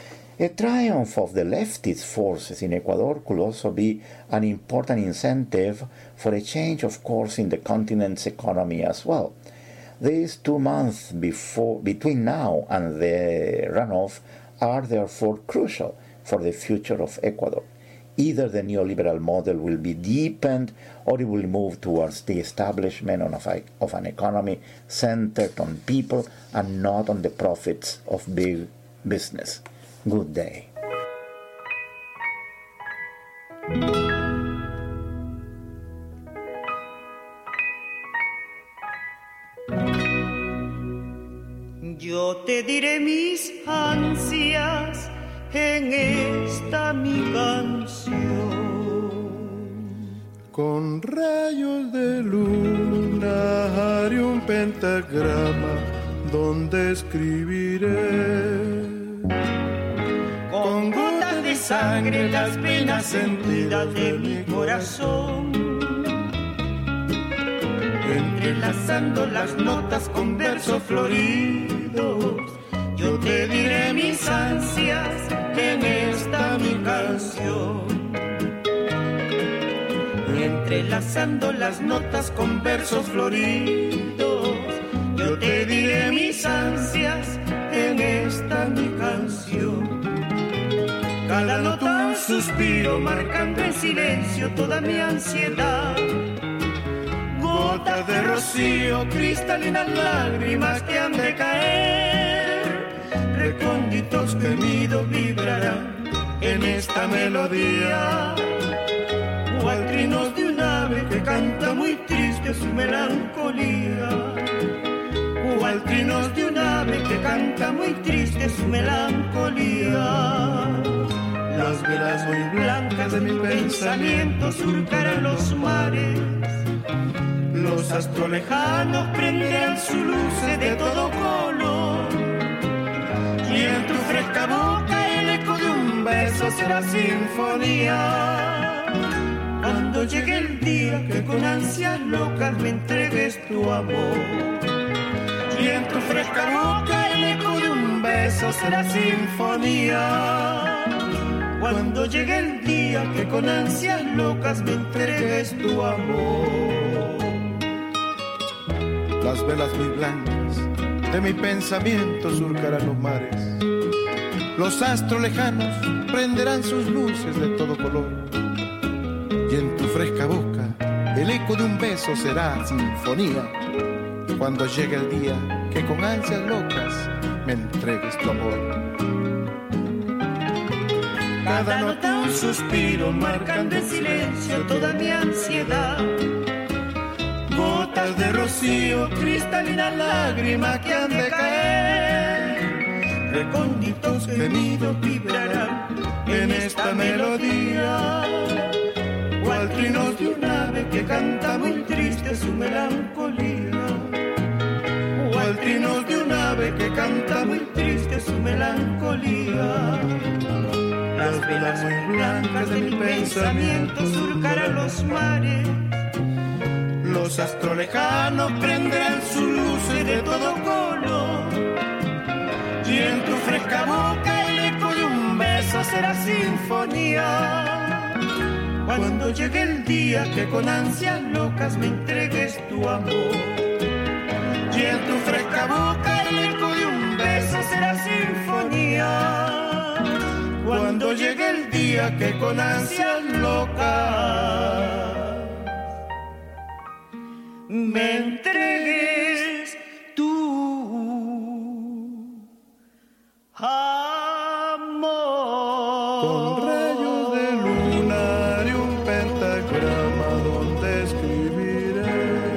A triumph of the leftist forces in Ecuador could also be an important incentive for a change of course in the continent's economy as well. These two months before, between now and the runoff are therefore crucial for the future of Ecuador. Either the neoliberal model will be deepened or it will move towards the establishment of, a, of an economy centered on people and not on the profits of big business. Good day. Yo te diré mis ansias en esta mi canción. Con rayos de luna haré un pentagrama donde escribiré con gotas de sangre las venas sentidas de mi corazón, entrelazando las notas con versos floridos. Yo te diré mis ansias en esta mi canción, entrelazando las notas con versos floridos. Yo te diré mis ansias en esta mi canción. Cada nota un suspiro marcando en silencio toda mi ansiedad. Gotas de rocío, cristalinas lágrimas que han de caer. Recónditos gemidos vibrarán en esta melodía. Cual trinos de un ave que canta muy triste su melancolía. Cual trinos de un ave que canta muy triste su melancolía. Las velas muy blancas de mi pensamiento surcarán los mares. Los astros lejanos prenderán sus luces de todo color. Y en tu fresca boca el eco de un beso será sinfonía. Cuando llegue el día que con ansias locas me entregues tu amor. Y en tu fresca boca el eco de un beso será sinfonía. Cuando llegue el día que con ansias locas me entregues tu amor. Las velas muy blancas de mi pensamiento surcarán los mares. Los astros lejanos prenderán sus luces de todo color. Y en tu fresca boca el eco de un beso será sinfonía. Cuando llegue el día que con ansias locas me entregues tu amor. Cada nota un suspiro marcando en silencio toda mi ansiedad. Gotas de rocío, cristalinas lágrimas que han de caer. Recónditos gemidos vibrarán en esta melodía. Cual trinos de un ave que canta muy triste su melancolía. Cual trinos de un ave que canta su melancolía. Las velas muy blancas de mi pensamiento surcarán los mares. Los astros lejanos prenderán su luz de todo color. Y en tu fresca boca el eco de un beso será sinfonía. Cuando llegue el día que con ansias locas me entregues tu amor. Y en tu fresca boca el eco de un beso será sinfonía. Cuando llegue el día que con ansias locas me entregues tú amor. Con rayos de luna y un pentagrama donde escribiré.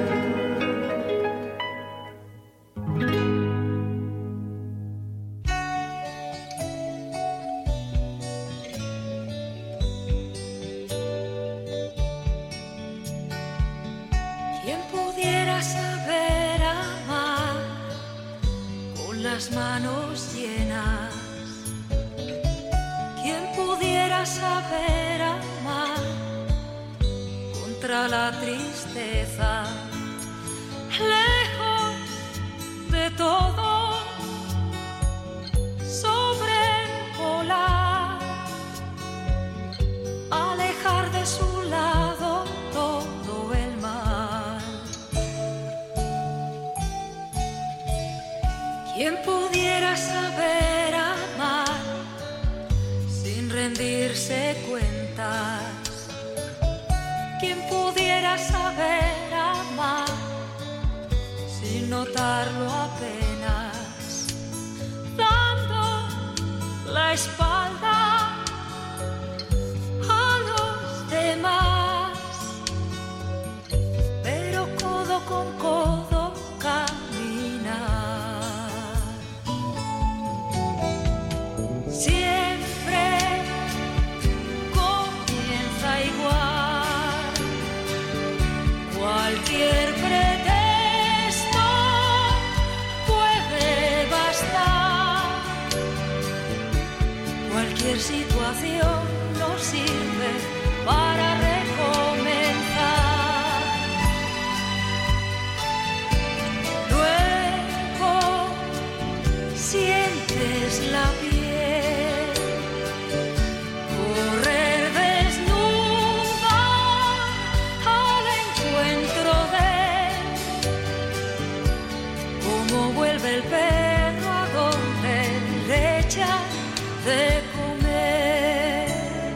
¿Quién pudiera saber amar con las manos llenas? ¿Quién pudiera saber amar contra la tristeza? Lejos de todo, sobrevolar, alejar de su lado todo el mal. ¿Quién pudiera saber amar sin rendirse cuentas? ¿Quién pudiera saber amar sin notarlo apenas? Dando la espalda a los demás, pero codo con codo caminar. Siempre comienza igual, cualquier pretexto puede bastar, cualquier situación nos sirve para recomenzar. Luego sientes la piel correr desnuda al encuentro de él, como vuelve el perro a donde le echan de comer.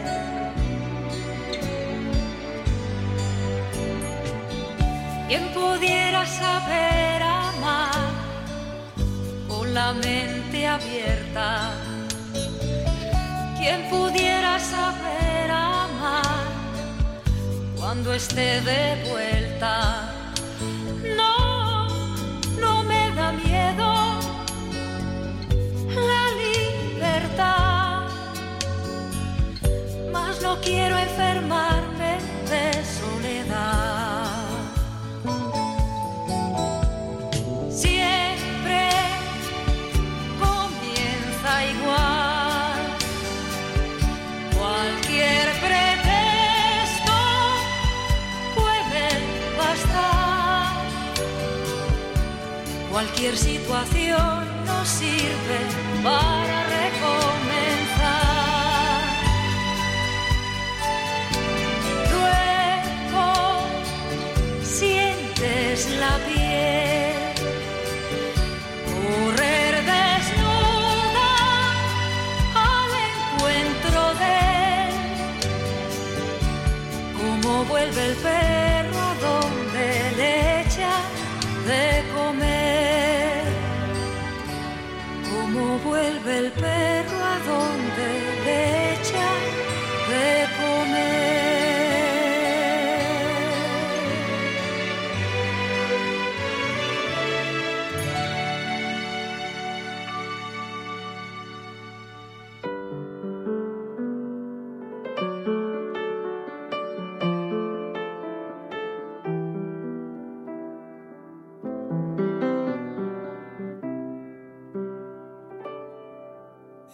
¿Quién pudiera saber amar con la mente abierta? ¿Quién pudiera saber amar cuando esté de vuelta? No, no me da miedo la libertad, mas no quiero enfermarme de soledad. Siempre comienza igual, cualquier pretexto puede bastar, cualquier situación nos sirve para recomenzar. Luego sientes la piel correr desnuda al encuentro de él, como vuelve el perro a donde le echa de comer, como vuelve el perro a donde le echa de comer.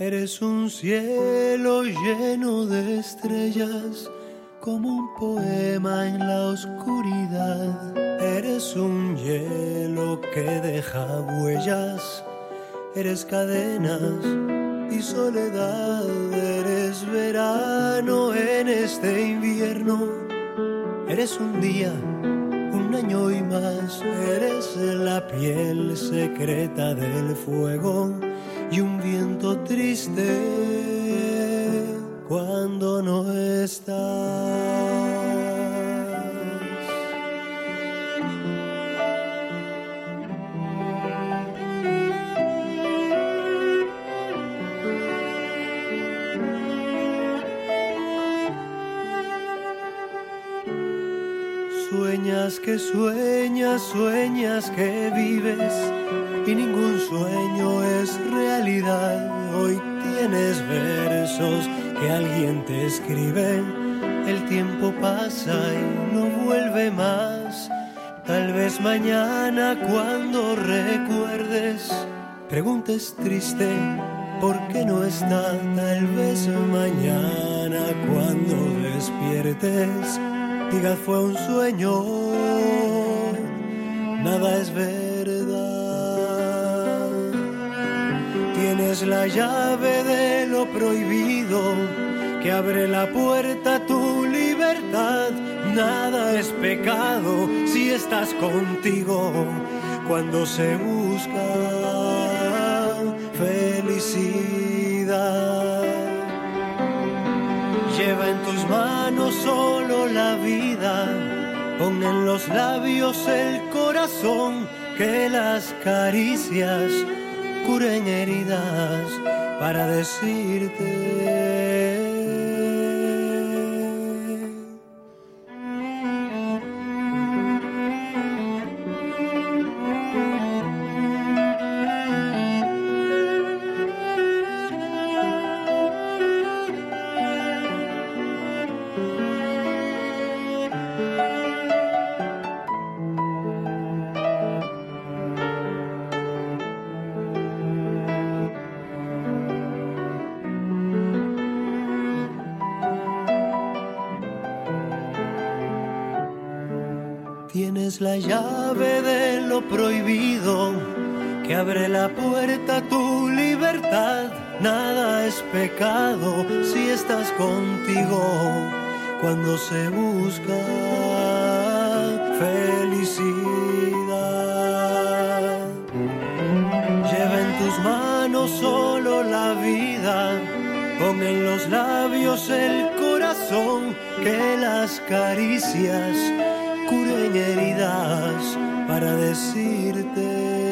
Eres un cielo lleno de estrellas, como un poema en la oscuridad. Eres un hielo que deja huellas, eres cadenas y soledad. Eres verano en este invierno, eres un día, un año y más. Eres la piel secreta del fuego y un viento triste cuando no estás. Sueñas que sueñas, sueñas que vives y ningún sueño es realidad. Hoy tienes versos que alguien te escribe, el tiempo pasa y no vuelve más. Tal vez mañana cuando recuerdes, preguntes triste por qué no está. Tal vez mañana cuando despiertes, digas fue un sueño, nada es verdad. Tienes la llave de lo prohibido que abre la puerta a tu libertad. Nada es pecado si estás contigo cuando se busca felicidad. Lleva en tus manos solo la vida, pon en los labios el corazón, que las caricias curen heridas para decirte la llave de lo prohibido que abre la puerta a tu libertad. Nada es pecado si estás contigo cuando se busca felicidad. Lleva en tus manos solo la vida, pon en los labios el corazón, que las caricias curen heridas para decirte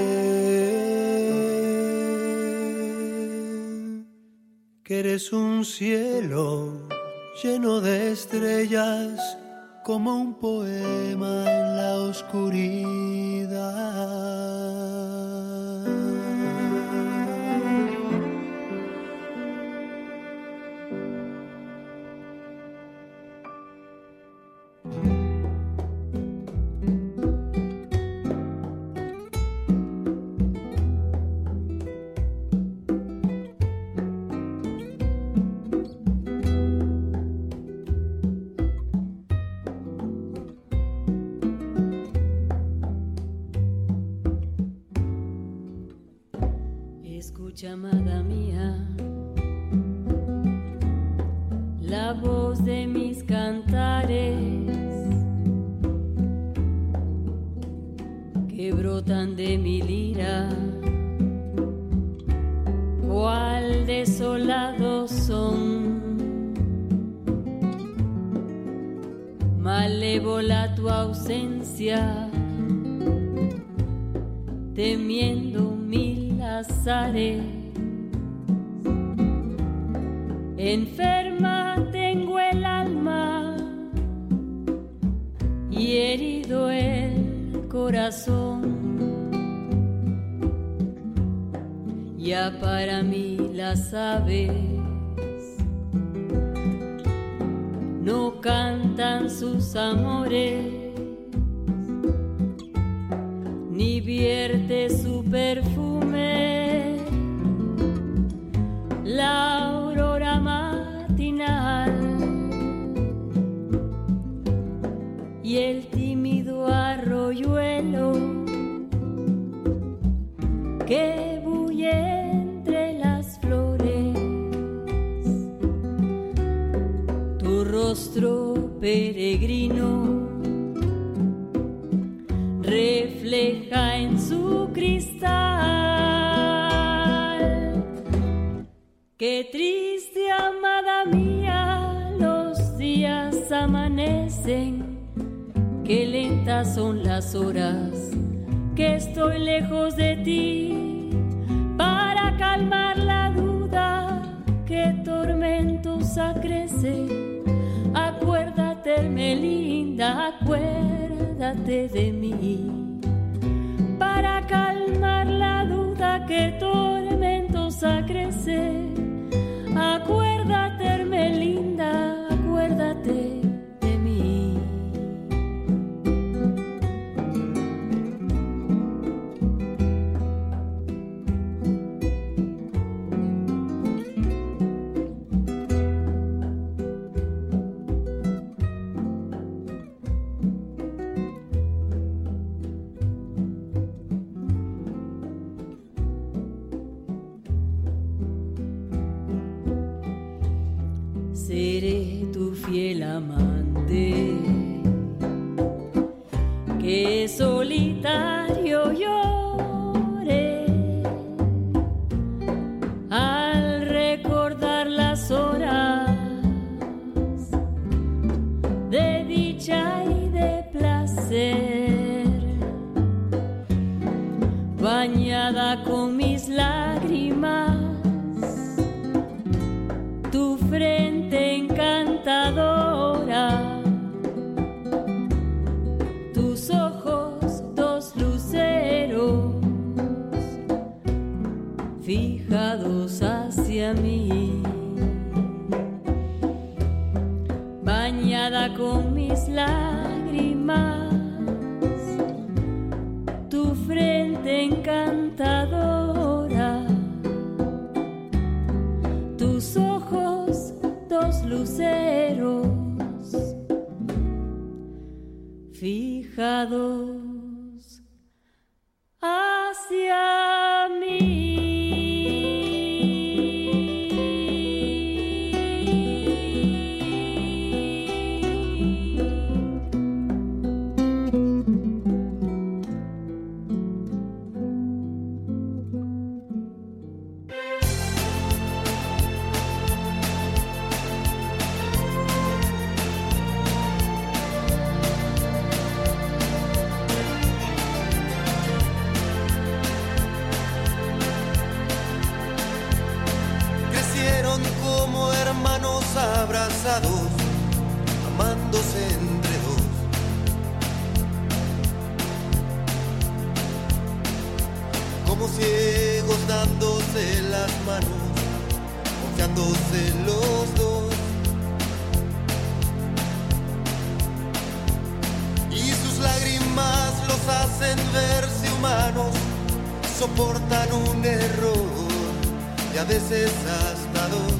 que eres un cielo lleno de estrellas, como un poema en la oscuridad. Amada mía, la voz de mis cantares que brotan de mi lira, cuál desolados son. Malévola tu ausencia, temiendo mil azares. Enferma tengo el alma y herido el corazón. Ya para mí las aves no cantan sus amores, ni vierte su perfume la aurora matinal y el tímido arroyuelo que bulle entre las flores, tu rostro peregrino refleja en su cristal. Qué triste, amada mía, los días amanecen, qué lentas son las horas que estoy lejos de ti. Para calmar la duda que tormentos acrece, acuérdate, Ermelinda, acuérdate de mí. Para calmar la duda que tormentos acrece, acuérdate, Ermelinda, acuérdate de mí. Seré tu fiel amante, que solitario lloré al recordar las horas de dicha y de placer, bañada con mis lágrimas, tu frente encantadora, tus ojos dos luceros fijados hacia mí, bañada con mis lágrimas, tu frente encantadora, tus ojos dos luceros fijados hacia mí. Abrazados, amándose entre dos. Como ciegos dándose las manos, confiándose los dos. Y sus lágrimas los hacen verse humanos, soportan un error y a veces hasta dos.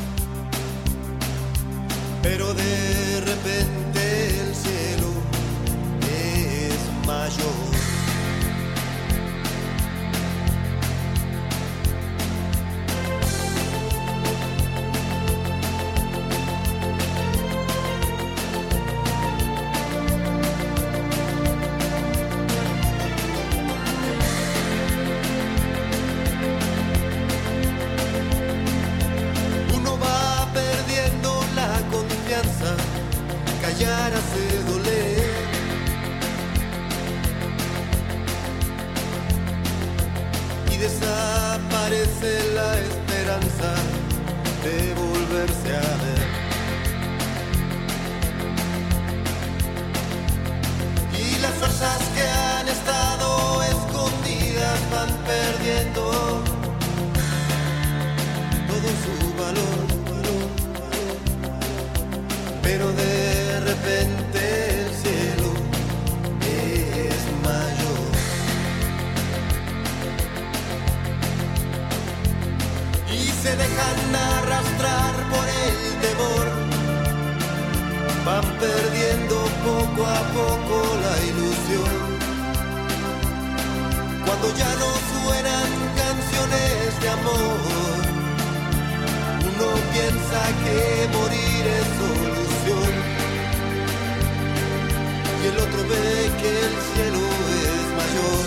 Pero de repente el cielo es mayor. Callar hace doler. Y desaparece la esperanza de volverse a ver. Y las fuerzas que han estado escondidas van perdiendo todo su valor. Pero de repente el cielo es mayor. Y se dejan cuando ya no suenan canciones de amor, uno piensa que morir es solución, y el otro ve que el cielo es mayor.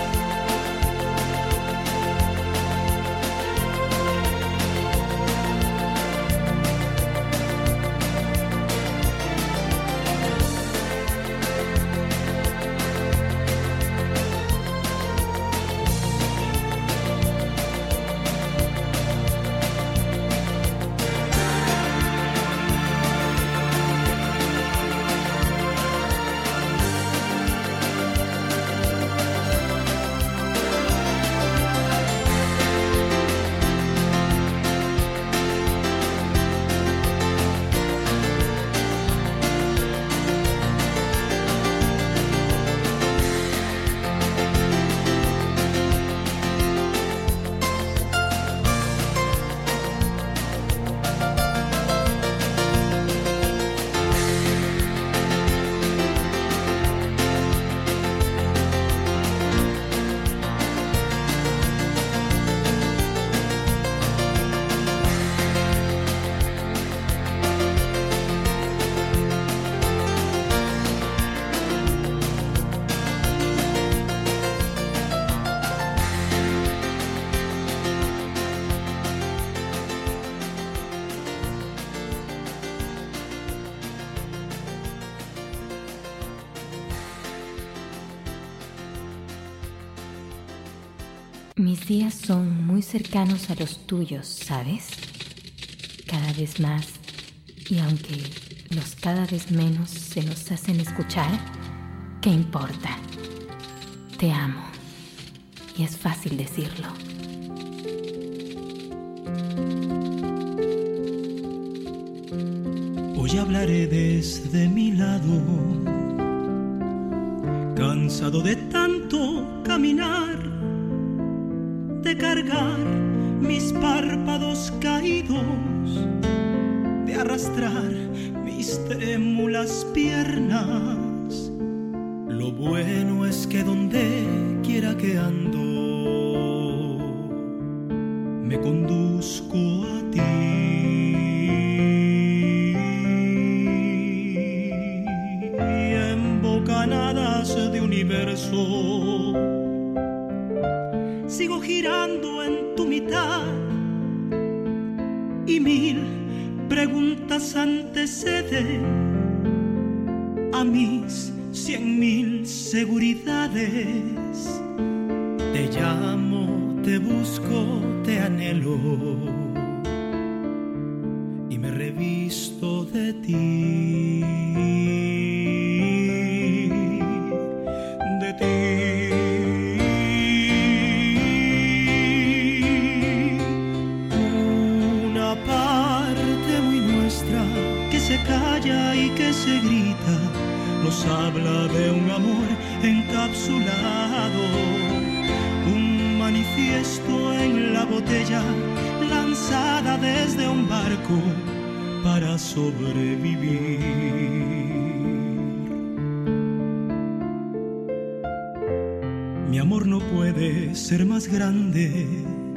Mis días son muy cercanos a los tuyos, ¿sabes? Cada vez más, y aunque los cada vez menos se nos hacen escuchar, ¿qué importa? Te amo, y es fácil decirlo. Hoy hablaré desde mi lado, cansado de tanto caminar, de cargar mis párpados caídos, de arrastrar mis trémulas piernas. Lo bueno es que donde quiera que ando, me conduzco a ti. Y en bocanadas de universo sigo girando en tu mitad, y mil preguntas anteceden a mis cien mil seguridades. Te llamo, te busco, te anhelo, y me revisto de ti, de ti. Se calla y que se grita, nos habla de un amor encapsulado, un manifiesto en la botella lanzada desde un barco para sobrevivir. Mi amor no puede ser más grande,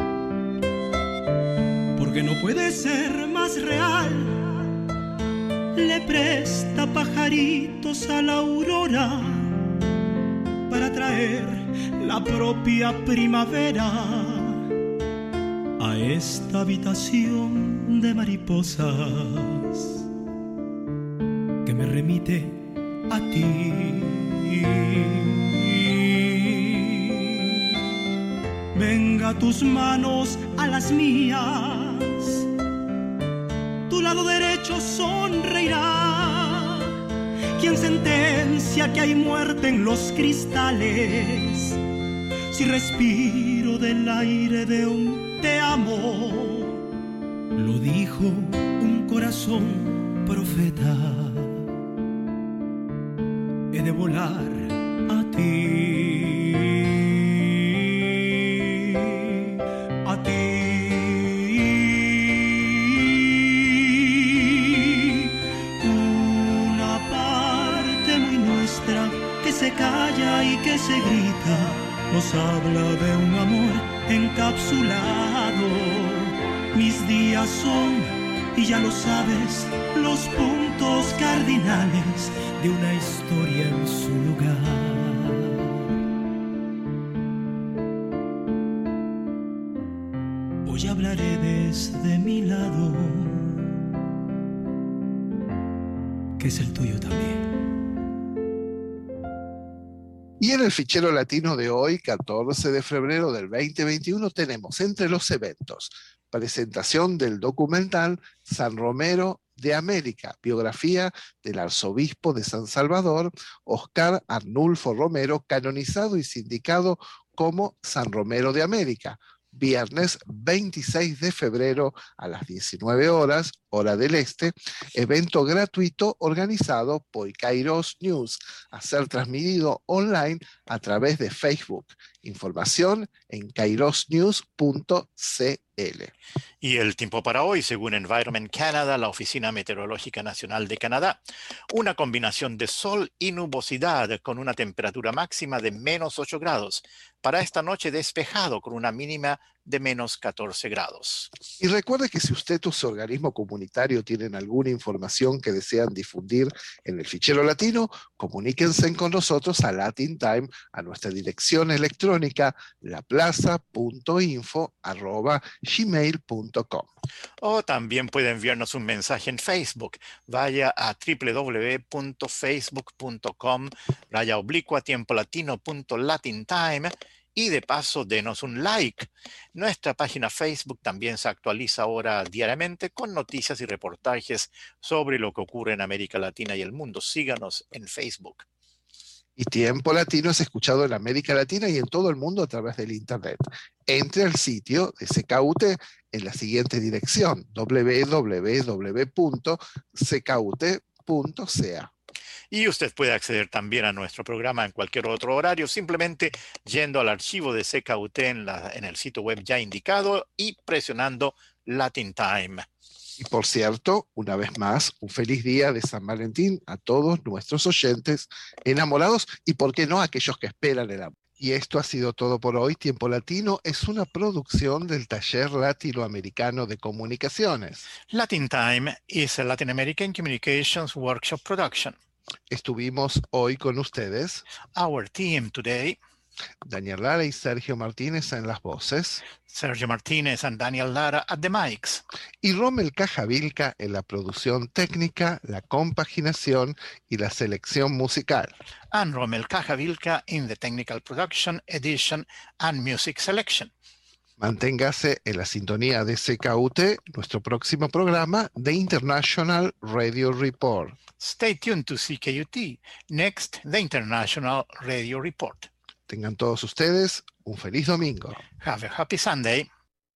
porque no puede ser más real. Le presta pajaritos a la aurora para traer la propia primavera a esta habitación de mariposas que me remite a ti. Venga tus manos a las mías, tu lado derecho sonreirá. Quien sentencia que hay muerte en los cristales, si respiro del aire de un te amo. Lo dijo un corazón profeta. He de volar a ti, a ti. Una parte muy nuestra que se calla y que se grita, nos habla de un amor encapsulado. Mis días son, y ya lo sabes, los puntos cardinales de una historia en su lugar. Hoy hablaré desde mi lado, que es el tuyo también. Y en el fichero latino de hoy, catorce de febrero del veinte veintiuno, tenemos entre los eventos presentación del documental San Romero de América, biografía del arzobispo de San Salvador, Oscar Arnulfo Romero, canonizado y sindicado como San Romero de América, viernes veintiséis de febrero a las diecinueve horas, hora del este, evento gratuito organizado por Kairos News, a ser transmitido online a través de Facebook. Información en kairos news punto c l. Y el tiempo para hoy, según Environment Canada, la Oficina Meteorológica Nacional de Canadá, una combinación de sol y nubosidad con una temperatura máxima de menos ocho grados. Para esta noche despejado con una mínima de menos catorce grados. Y recuerde que si usted o su organismo comunitario tienen alguna información que desean difundir en el fichero latino, comuníquense con nosotros a Latin Time a nuestra dirección electrónica laplaza punto info arroba gmail punto com. O también puede enviarnos un mensaje en Facebook. Vaya a doble u doble u doble u punto facebook punto com, raya oblicua tiempo latino punto latin time. Y de paso, denos un like. Nuestra página Facebook también se actualiza ahora diariamente con noticias y reportajes sobre lo que ocurre en América Latina y el mundo. Síganos en Facebook. Y Tiempo Latino es escuchado en América Latina y en todo el mundo a través del Internet. Entre al sitio de C K U T en la siguiente dirección, doble u doble u doble u punto c k u t punto c a. Y usted puede acceder también a nuestro programa en cualquier otro horario, simplemente yendo al archivo de C K U T en, la, en el sitio web ya indicado y presionando Latin Time. Y por cierto, una vez más, un feliz día de San Valentín a todos nuestros oyentes enamorados y, por qué no, a aquellos que esperan el amor. Y esto ha sido todo por hoy. Tiempo Latino es una producción del Taller Latinoamericano de Comunicaciones. Latin Time is a Latin American Communications Workshop production. Estuvimos hoy con ustedes Our team today, Daniel Lara y Sergio Martínez en las voces, Sergio Martínez and Daniel Lara at the mics, y Rommel Cajavilca en la producción técnica, la compaginación y la selección musical. and Rommel Cajavilca in the technical production, edition, and music selection. Manténgase en la sintonía de C K U T, nuestro próximo programa de International Radio Report. Stay tuned to C K U T. Next, the International Radio Report. Tengan todos ustedes un feliz domingo. Have a happy Sunday.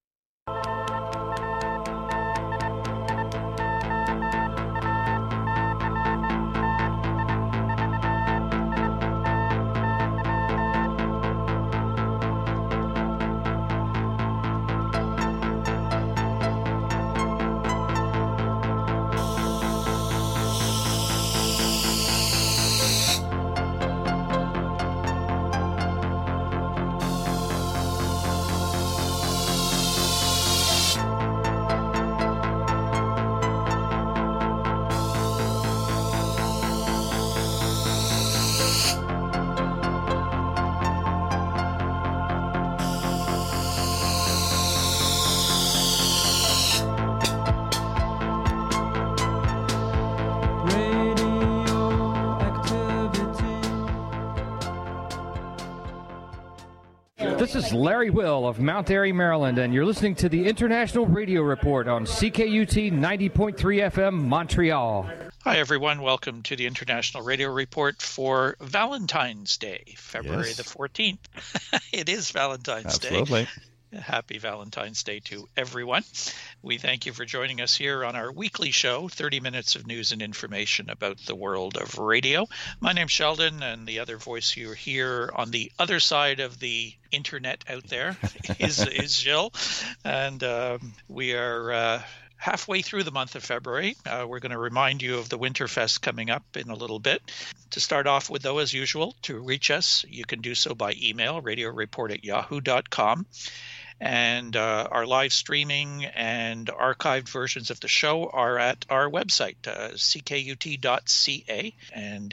This is Larry Will of Mount Airy, Maryland, and you're listening to the International Radio Report on C K U T ninety point three F M, Montreal. Hi, everyone. Welcome to the International Radio Report for Valentine's Day, February Yes. the fourteenth. It is Valentine's Absolutely. Day. Happy Valentine's Day to everyone. We thank you for joining us here on our weekly show, thirty minutes of news and information about the world of radio. My name's Sheldon, and the other voice you hear on the other side of the internet out there is, is Jill. And um, we are uh, halfway through the month of February. Uh, we're going to remind you of the Winterfest coming up in a little bit. To start off with, though, as usual, to reach us, you can do so by email, radio report at yahoo dot com. And uh, our live streaming and archived versions of the show are at our website, uh, c k u t dot c a. And